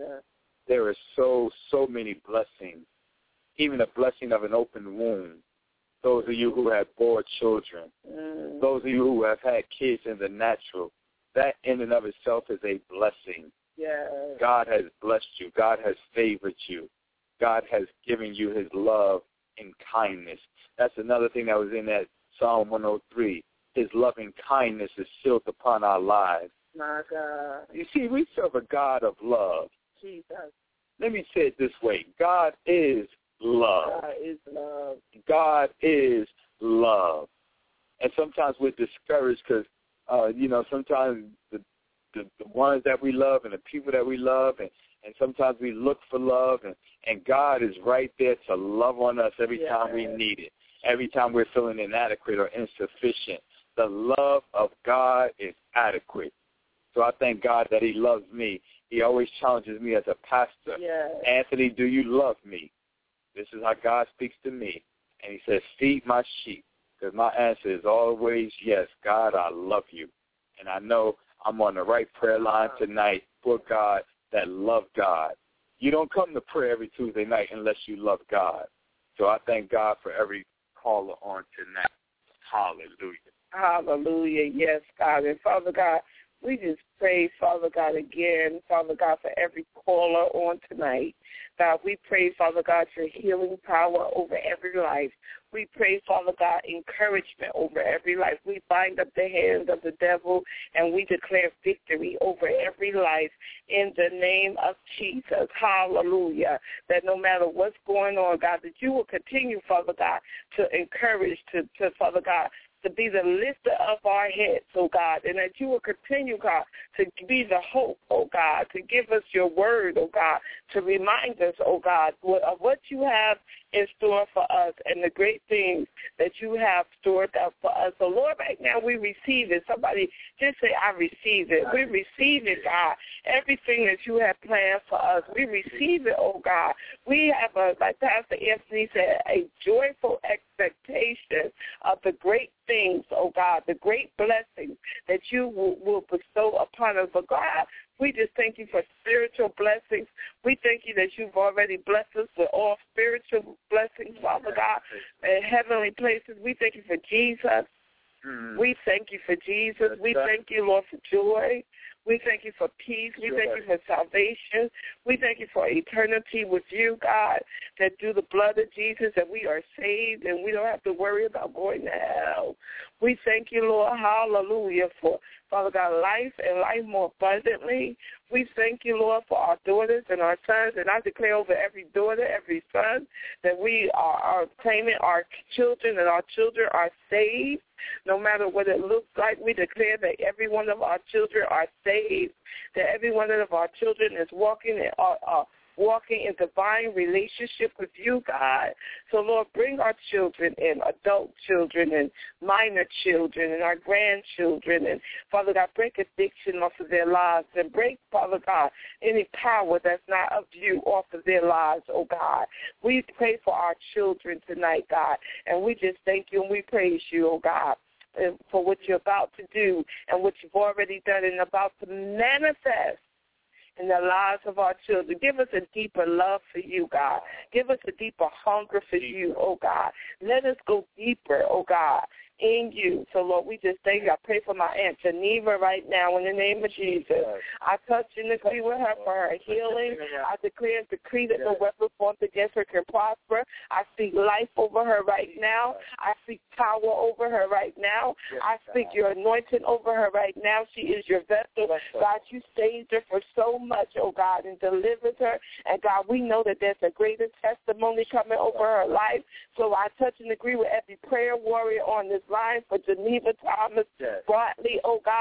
There are so, so many blessings. Even the blessing of an open womb. Those of you who have bore children.
Mm.
Those of you who have had kids in the natural. That in and of itself is a blessing.
Yes.
God has blessed you. God has favored you. God has given you his love and kindness. That's another thing that was in that Psalm one oh three. His loving kindness is sealed upon our lives.
My God.
You see, we serve a God of love.
Jesus.
Let me say it this way. God is love.
God is love.
God is love. And sometimes we're discouraged because, uh, you know, sometimes the, the the ones that we love and the people that we love, and, and sometimes we look for love, and, and God is right there to love on us every
yes.
time we need it, every time we're feeling inadequate or insufficient. The love of God is adequate. So I thank God that he loves me. He always challenges me as a pastor.
Yes.
Anthony, do you love me? This is how God speaks to me. And he says, feed my sheep. Because my answer is always, yes, God, I love you. And I know I'm on the right prayer line tonight for God that love God. You don't come to prayer every Tuesday night unless you love God. So I thank God for every caller on tonight. Hallelujah.
Hallelujah. Yes, God. And Father God, we just pray, Father God, again, Father God, for every caller on tonight. God, we pray, Father God, your healing power over every life. We pray, Father God, encouragement over every life. We bind up the hands of the devil, and we declare victory over every life in the name of Jesus. Hallelujah. That no matter what's going on, God, that you will continue, Father God, to encourage, to, to Father God, to be the lifter of our heads, oh God, and that you will continue, God, to be the hope, oh God, to give us your word, oh God, to remind us, oh God, of what you have in store for us and the great things that you have stored up for us. So, Lord, right now we receive it. Somebody just say, I receive it. We receive it, God. Everything that you have planned for us, we receive it, oh God. We have, a, like Pastor Anthony said, a joyful expectation of the great things, oh God, the great blessings that you will, will bestow upon us. But God, we just thank you for spiritual blessings. We thank you that you've already blessed us with all spiritual blessings, Father God, in heavenly places. We thank you for Jesus. Mm-hmm. We thank you for Jesus. We thank you, Lord, for joy. We thank you for peace. We thank you for salvation. We thank you for eternity with you, God, that through the blood of Jesus that we are saved and we don't have to worry about going to hell. We thank you, Lord, hallelujah, for, Father God, life and life more abundantly. We thank you, Lord, for our daughters and our sons, and I declare over every daughter, every son, that we are, are claiming our children and our children are saved. No matter what it looks like, we declare that every one of our children are saved, that every one of our children is walking in, uh, uh, walking in divine relationship with you, God. So, Lord, bring our children in, adult children and minor children and our grandchildren. And, Father God, break addiction off of their lives and break, Father God, any power that's not of you off of their lives, oh God. We pray for our children tonight, God, and we just thank you and we praise you, oh God, for what you're about to do and what you've already done and about to manifest in the lives of our children. Give us a deeper love for you, God. Give us a deeper hunger for you, oh God. Let us go deeper, oh God, in you. So, Lord, we just thank you. I pray for my Aunt Geneva right now in the name of Jesus. I touch and agree with her for her healing. I declare and decree that no weapon formed against her can prosper. I speak life over her right now. I speak power over her right now. I speak your anointing over her right now. She is your vessel. God, you saved her for so much, oh God, and delivered her. And, God, we know that there's a greater testimony coming over her life. So I touch and agree with every prayer warrior on this line for Geneva Thomas, yes. Bartley, oh God,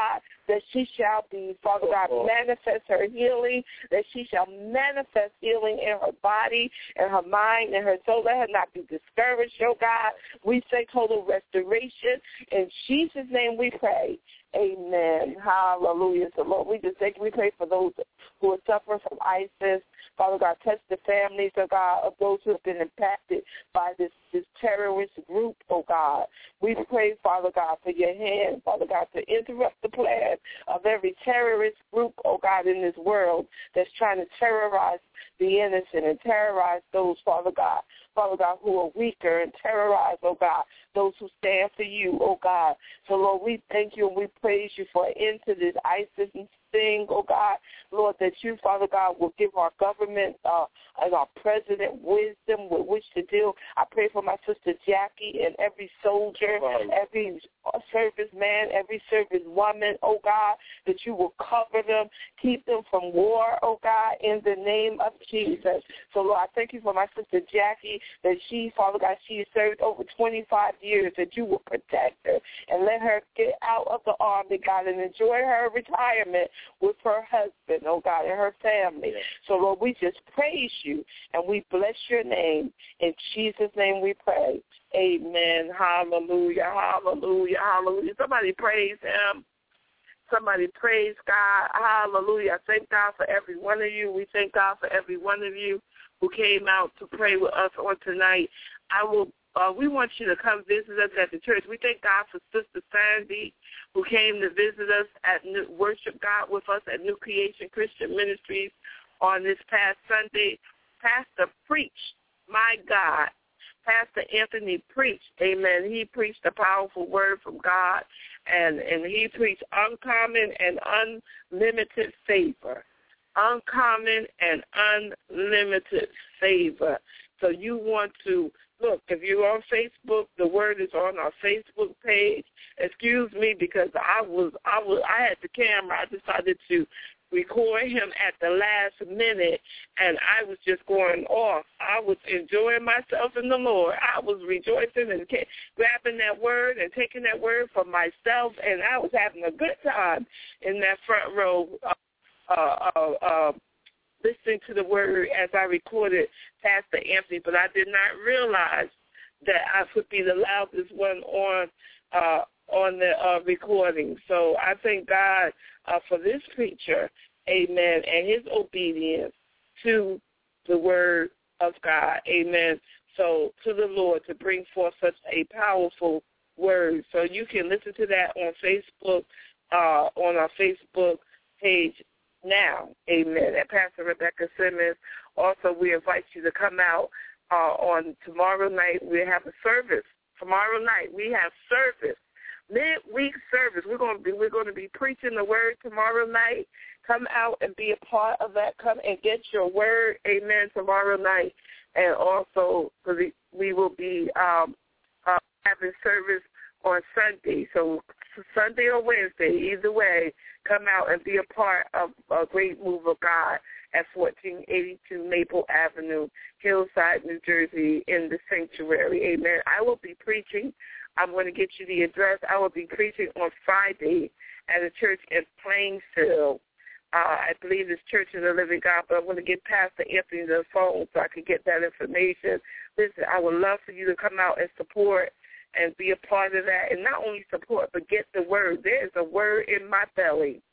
that she shall be, Father God, manifest her healing, that she shall manifest healing in her body, in her mind, in her soul. Let her not be discouraged, oh God. We say total restoration. In Jesus' name we pray. Amen. Hallelujah. So, Lord, we just thank you. We pray for those who are suffering from ISIS. Father God, touch the families, oh God, of those who have been impacted by this, this terrorist group, oh God. We pray, Father God, for your hand, Father God, to interrupt the plan of every terrorist group, oh God, in this world that's trying to terrorize the innocent and terrorize those, Father God, Father God, who are weaker, and terrorize, oh God, those who stand for you, oh God. So, Lord, we thank you and we praise you for an end to this ISIS thing, oh God. Lord, that you, Father God, will give our government uh, and our president wisdom with which to deal. I pray for my sister Jackie and every soldier, right. every serviceman, every servicewoman, oh God, that you will cover them, keep them from war, oh God, in the name of Jesus. So, Lord, I thank you for my sister Jackie, that she, Father God, she has served over twenty-five years, that you will protect her and let her get out of the army, God, and enjoy her retirement with her husband, oh God, and her family. So, Lord, we just praise you and we bless your name. In Jesus' name we pray. Amen. Hallelujah, hallelujah, hallelujah. Somebody praise him. Somebody praise God. Hallelujah. I thank God for every one of you. We thank God for every one of you who came out to pray with us on tonight. I will. Uh, we want you to come visit us at the church. We thank God for Sister Sandy, who came to visit us at New, worship God with us at New Creation Christian Ministries on this past Sunday. Pastor preached, my God. Pastor Anthony preached, amen. He preached a powerful word from God, and, and he preached uncommon and unlimited favor. Uncommon and unlimited favor. So you want to, look, if you're on Facebook, the word is on our Facebook page. Excuse me, because I was, I was, I had the camera. I decided to record him at the last minute, and I was just going off. I was enjoying myself in the Lord. I was rejoicing and grabbing that word and taking that word for myself, and I was having a good time in that front row, uh, uh, uh, uh, listening to the word as I recorded Pastor Anthony, but I did not realize that I would be the loudest one on uh, on the uh, recording. So I thank God uh, for this preacher, amen, and his obedience to the word of God, amen. So to the Lord to bring forth such a powerful word. So you can listen to that on Facebook, uh, on our Facebook page now, amen, at Pastor Rebecca Simmons. Also, we invite you to come out uh, on tomorrow night. We have a service. Tomorrow night we have service. Midweek service. We're going to be we're going to be preaching the word tomorrow night. Come out and be a part of that. Come and get your word, amen, tomorrow night. And also, we will be um, uh, having service on Sunday. So Sunday or Wednesday, either way, come out and be a part of a great move of God at fourteen eighty-two Maple Avenue, Hillside, New Jersey, in the sanctuary. Amen. I will be preaching. I'm going to get you the address. I will be preaching on Friday at a church in Plainsville. Uh, I believe it's Church of the Living God, but I'm going to get Pastor Anthony the phone so I can get that information. Listen, I would love for you to come out and support and be a part of that, and not only support, but get the word. There's a word in my belly.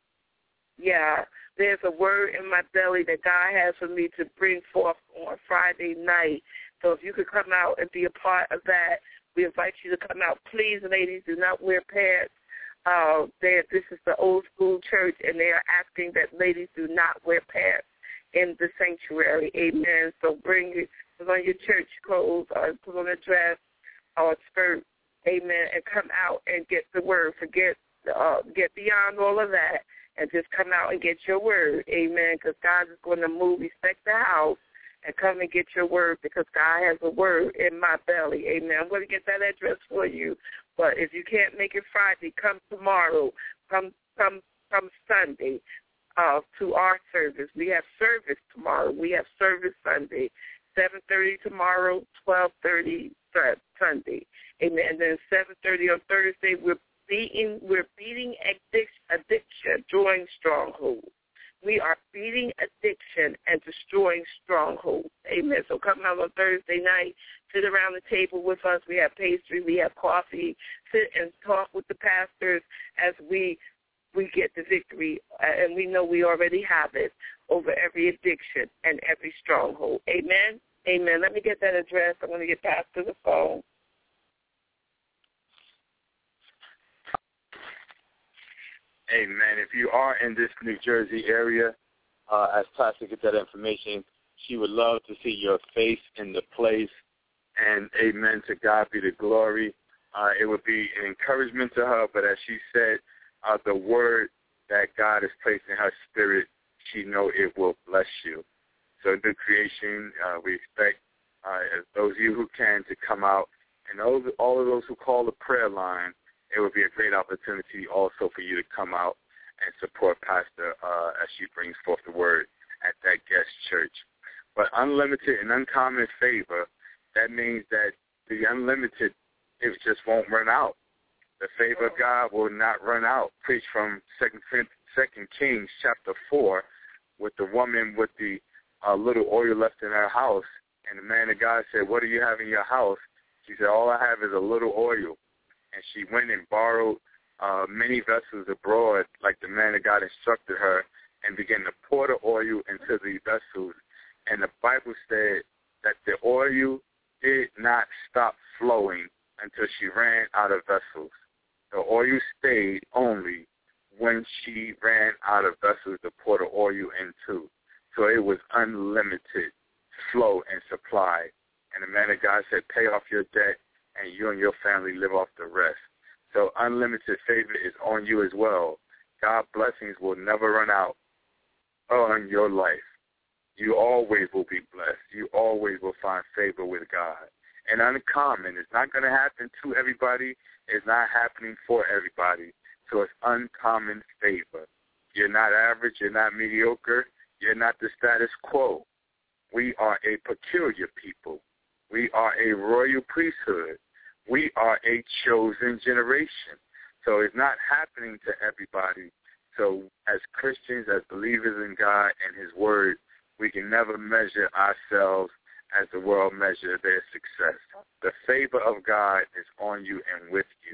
Yeah, there's a word in my belly that God has for me to bring forth on Friday night. So if you could come out and be a part of that, we invite you to come out. Please, ladies, do not wear pants. Uh, this is the old school church, and they are asking that ladies do not wear pants in the sanctuary. Amen. So bring it, put on your church clothes, or put on a dress or a skirt. Amen. And come out and get the word. Forget, uh, get beyond all of that, and just come out and get your word. Amen. Because God is going to move. Respect the house. And come and get your word, because God has a word in my belly. Amen. I'm going to get that address for you. But if you can't make it Friday, come tomorrow. Come come, come Sunday uh, to our service. We have service tomorrow. We have service Sunday, seven thirty tomorrow, twelve thirty Sunday. Amen. And then seven thirty on Thursday, we're beating, we're beating addiction destroying strongholds. We are beating addiction and destroying strongholds. Amen. So come out on Thursday night, sit around the table with us. We have pastry, we have coffee. Sit and talk with the pastors as we we get the victory, and we know we already have it over every addiction and every stronghold. Amen. Amen. Let me get that address. I'm going to get Pastor the phone.
Amen. If you are in this New Jersey area, uh, as Pastor gets that information, she would love to see your face in the place. And amen, to God be the glory. Uh, it would be an encouragement to her, but as she said, uh, the word that God has placed in her spirit, she know it will bless you. So New Creation, uh, we expect uh, those of you who can to come out, and those, all of those who call the prayer line, it would be a great opportunity also for you to come out and support Pastor uh, as she brings forth the word at that guest church. But unlimited and uncommon favor, that means that the unlimited, it just won't run out. The favor of God will not run out. Preach from Second Kings chapter four with the woman with the uh, little oil left in her house. And the man of God said, what do you have in your house? She said, all I have is a little oil. And she went and borrowed uh, many vessels abroad, like the man of God instructed her, and began to pour the oil into the vessels. And the Bible said that the oil did not stop flowing until she ran out of vessels. The oil stayed only when she ran out of vessels to pour the oil into. So it was unlimited flow and supply. And the man of God said, pay off your debt, and you and your family live off the rest. So unlimited favor is on you as well. God's blessings will never run out on your life. You always will be blessed. You always will find favor with God. And uncommon, it's not going to happen to everybody. It's not happening for everybody. So it's uncommon favor. You're not average. You're not mediocre. You're not the status quo. We are a peculiar people. We are a royal priesthood. We are a chosen generation. So it's not happening to everybody. So as Christians, as believers in God and his word, we can never measure ourselves as the world measures their success. The favor of God is on you and with you.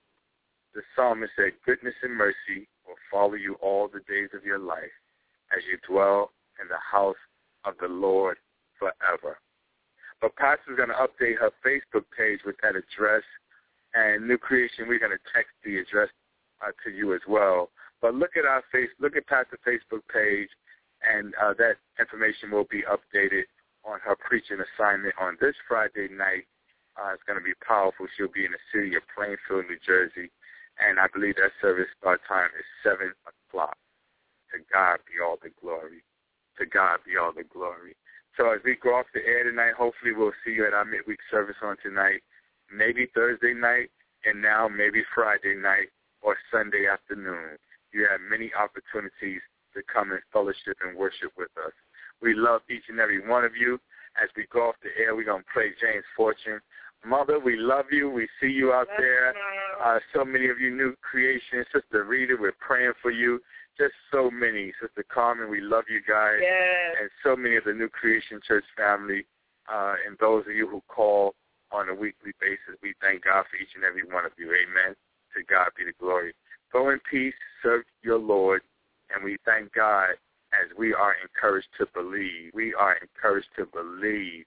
The psalmist said, goodness and mercy will follow you all the days of your life as you dwell in the house of the Lord forever. But Pastor's going to update her Facebook page with that address. And New Creation, we're going to text the address uh, to you as well. But look at our face, look at Pastor's Facebook page, and uh, that information will be updated on her preaching assignment on this Friday night. Uh, it's going to be powerful. She'll be in the city of Plainfield, New Jersey, and I believe that service start time is seven o'clock. To God be all the glory. To God be all the glory. So as we go off the air tonight, hopefully we'll see you at our midweek service on tonight, maybe Thursday night, and now maybe Friday night or Sunday afternoon. You have many opportunities to come and fellowship and worship with us. We love each and every one of you. As we go off the air, we're going to play James Fortune. Mother, we love you. We see you out there. Uh, so many of you, New Creation. Sister Rita, we're praying for you. Just so many. Sister Carmen, we love you guys.
Yes.
And so many of the New Creation Church family uh, and those of you who call on a weekly basis, we thank God for each and every one of you. Amen. To God be the glory. Go in peace, serve your Lord, and we thank God as we are encouraged to believe. We are encouraged to believe.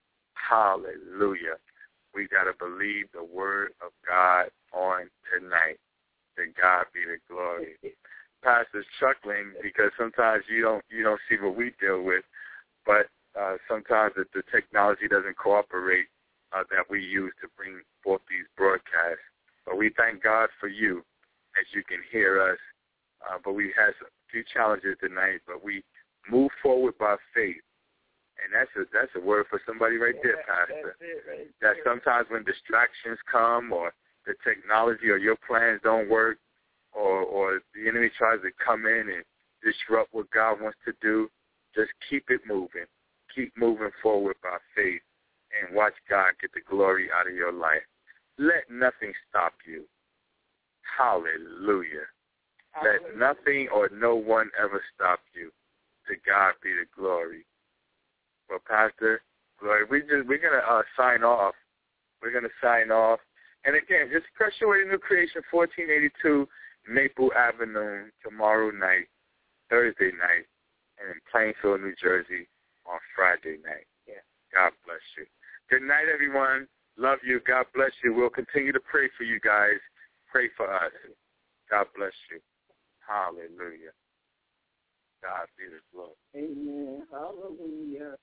Hallelujah. We got to believe the word of God on tonight. To God be the glory. Pastor's chuckling because sometimes you don't you don't see what we deal with, but uh, sometimes the, the technology doesn't cooperate uh, that we use to bring forth these broadcasts. But we thank God for you as you can hear us. Uh, but we had a few challenges tonight, but we move forward by faith. And that's a, that's a word for somebody right there, Pastor.
Right
that sometimes when distractions come or the technology or your plans don't work, or, or the enemy tries to come in and disrupt what God wants to do, just keep it moving. Keep moving forward by faith and watch God get the glory out of your life. Let nothing stop you. Hallelujah. Let nothing or no one ever stop you. To God be the glory. Well, Pastor, glory. We just we're gonna uh, sign off. We're gonna sign off. And again, just Perpetuating New Creation, fourteen eighty-two Maple Avenue, tomorrow night, Thursday night, and in Plainfield, New Jersey, on Friday night. Yeah. God bless you. Good night, everyone. Love you. God bless you. We'll continue to pray for you guys. Pray for us. God bless you. Hallelujah. God be the glory.
Amen. Hallelujah.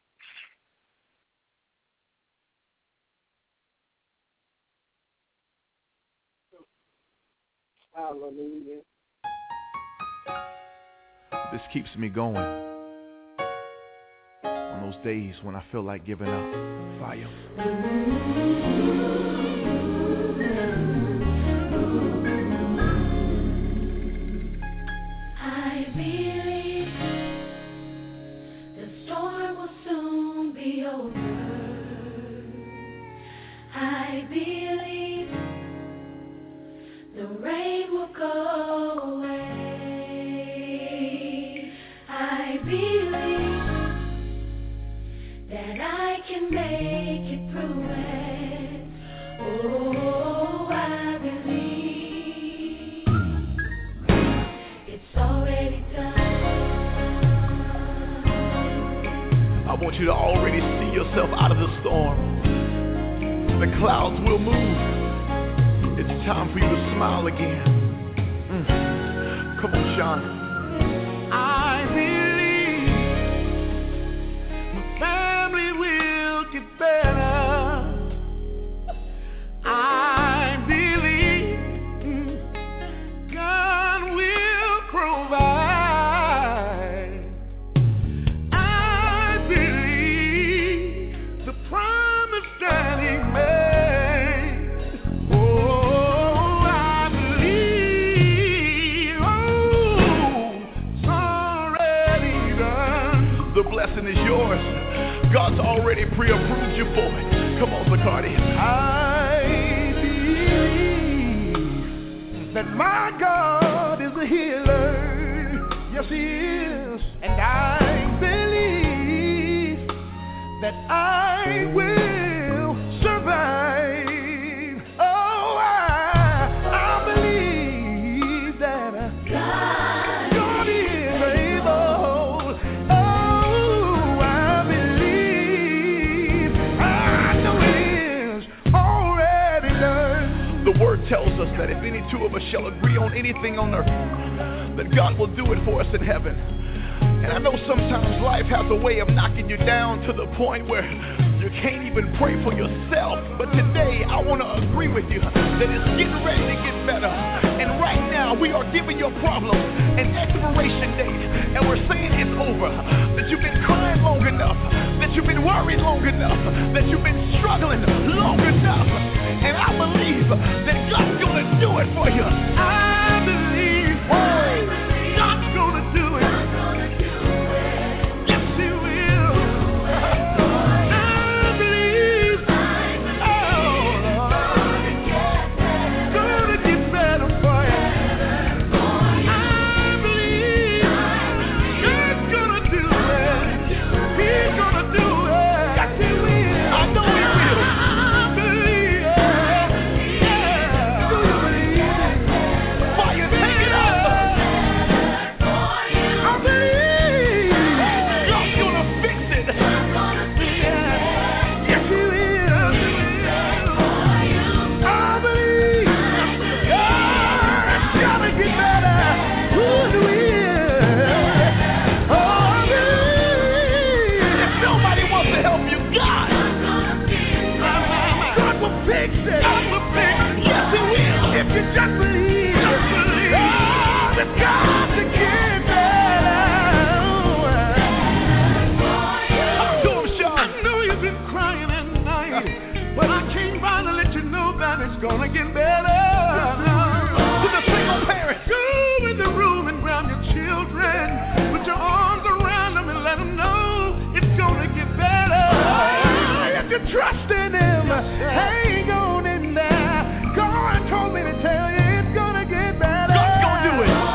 Hallelujah.
This keeps me going on those days when I feel like giving up. Fire.
I believe the storm will soon be over. I believe the rain will go away. I believe that I can make it through it. Oh, I believe it's already done.
I want you to already see yourself out of the storm. The clouds will move. It's time for you to smile again. Mm. Come on, Sean. I believe my family will get better. I believe mm, God will provide. I believe the promise that He made. Oh, I believe. Oh, it's already done. The blessing is yours. God's already pre-approved you for it. Come on, Zacardi. I believe that my God is a healer. Yes, He is. And I believe that I will survive. Oh, I, I believe that God, God is able. Oh, I believe. I know it is already done. The word tells us that if any two of us shall agree on anything on earth, that God will do it for us in heaven. And I know sometimes life has a way of knocking you down to the point where you can't even pray for yourself. But today I want to agree with you that it's getting ready to get better. And right now we are giving your problem an expiration date. And we're saying it's over. That you've been crying long enough. That you've been worried long enough. That you've been struggling long enough. And I believe that God's going to do it for you. I believe God's going to do it. Yes, He will. I believe. Oh, Lord. Gonna get better for you. I believe God's gonna do it. He's gonna do it. Yes, He will. I know He will. I believe. Yeah. Do you believe it? Fire, take it up. I believe God's gonna fix it. Yeah. Yes, He will. I believe God's gonna get better. Ooh, He will. Oh, I believe. If nobody wants to help you, God, God will fix it. God will fix it. Yes, He will. If you just believe, just believe. Oh, that God can get better. Talk to him, Sean. I know you've been crying at night, but I came by to let you know that it's gonna get better. To the single parents, go in the room and grab your children. Put your arms around them and let them know it's gonna get better. If you trust in Him, hang on in there. God told me to tell you it's gonna get better. God's gonna do it.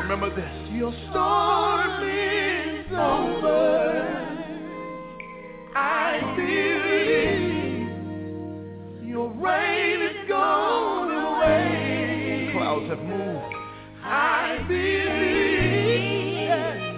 Remember this.
Your storm is over. I believe your rain is gone away.
Clouds have moved.
I believe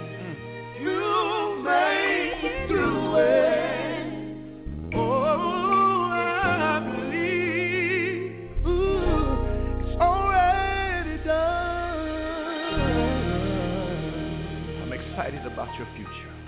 you made it through it. Oh, I believe ooh, it's already done.
I'm excited about your future.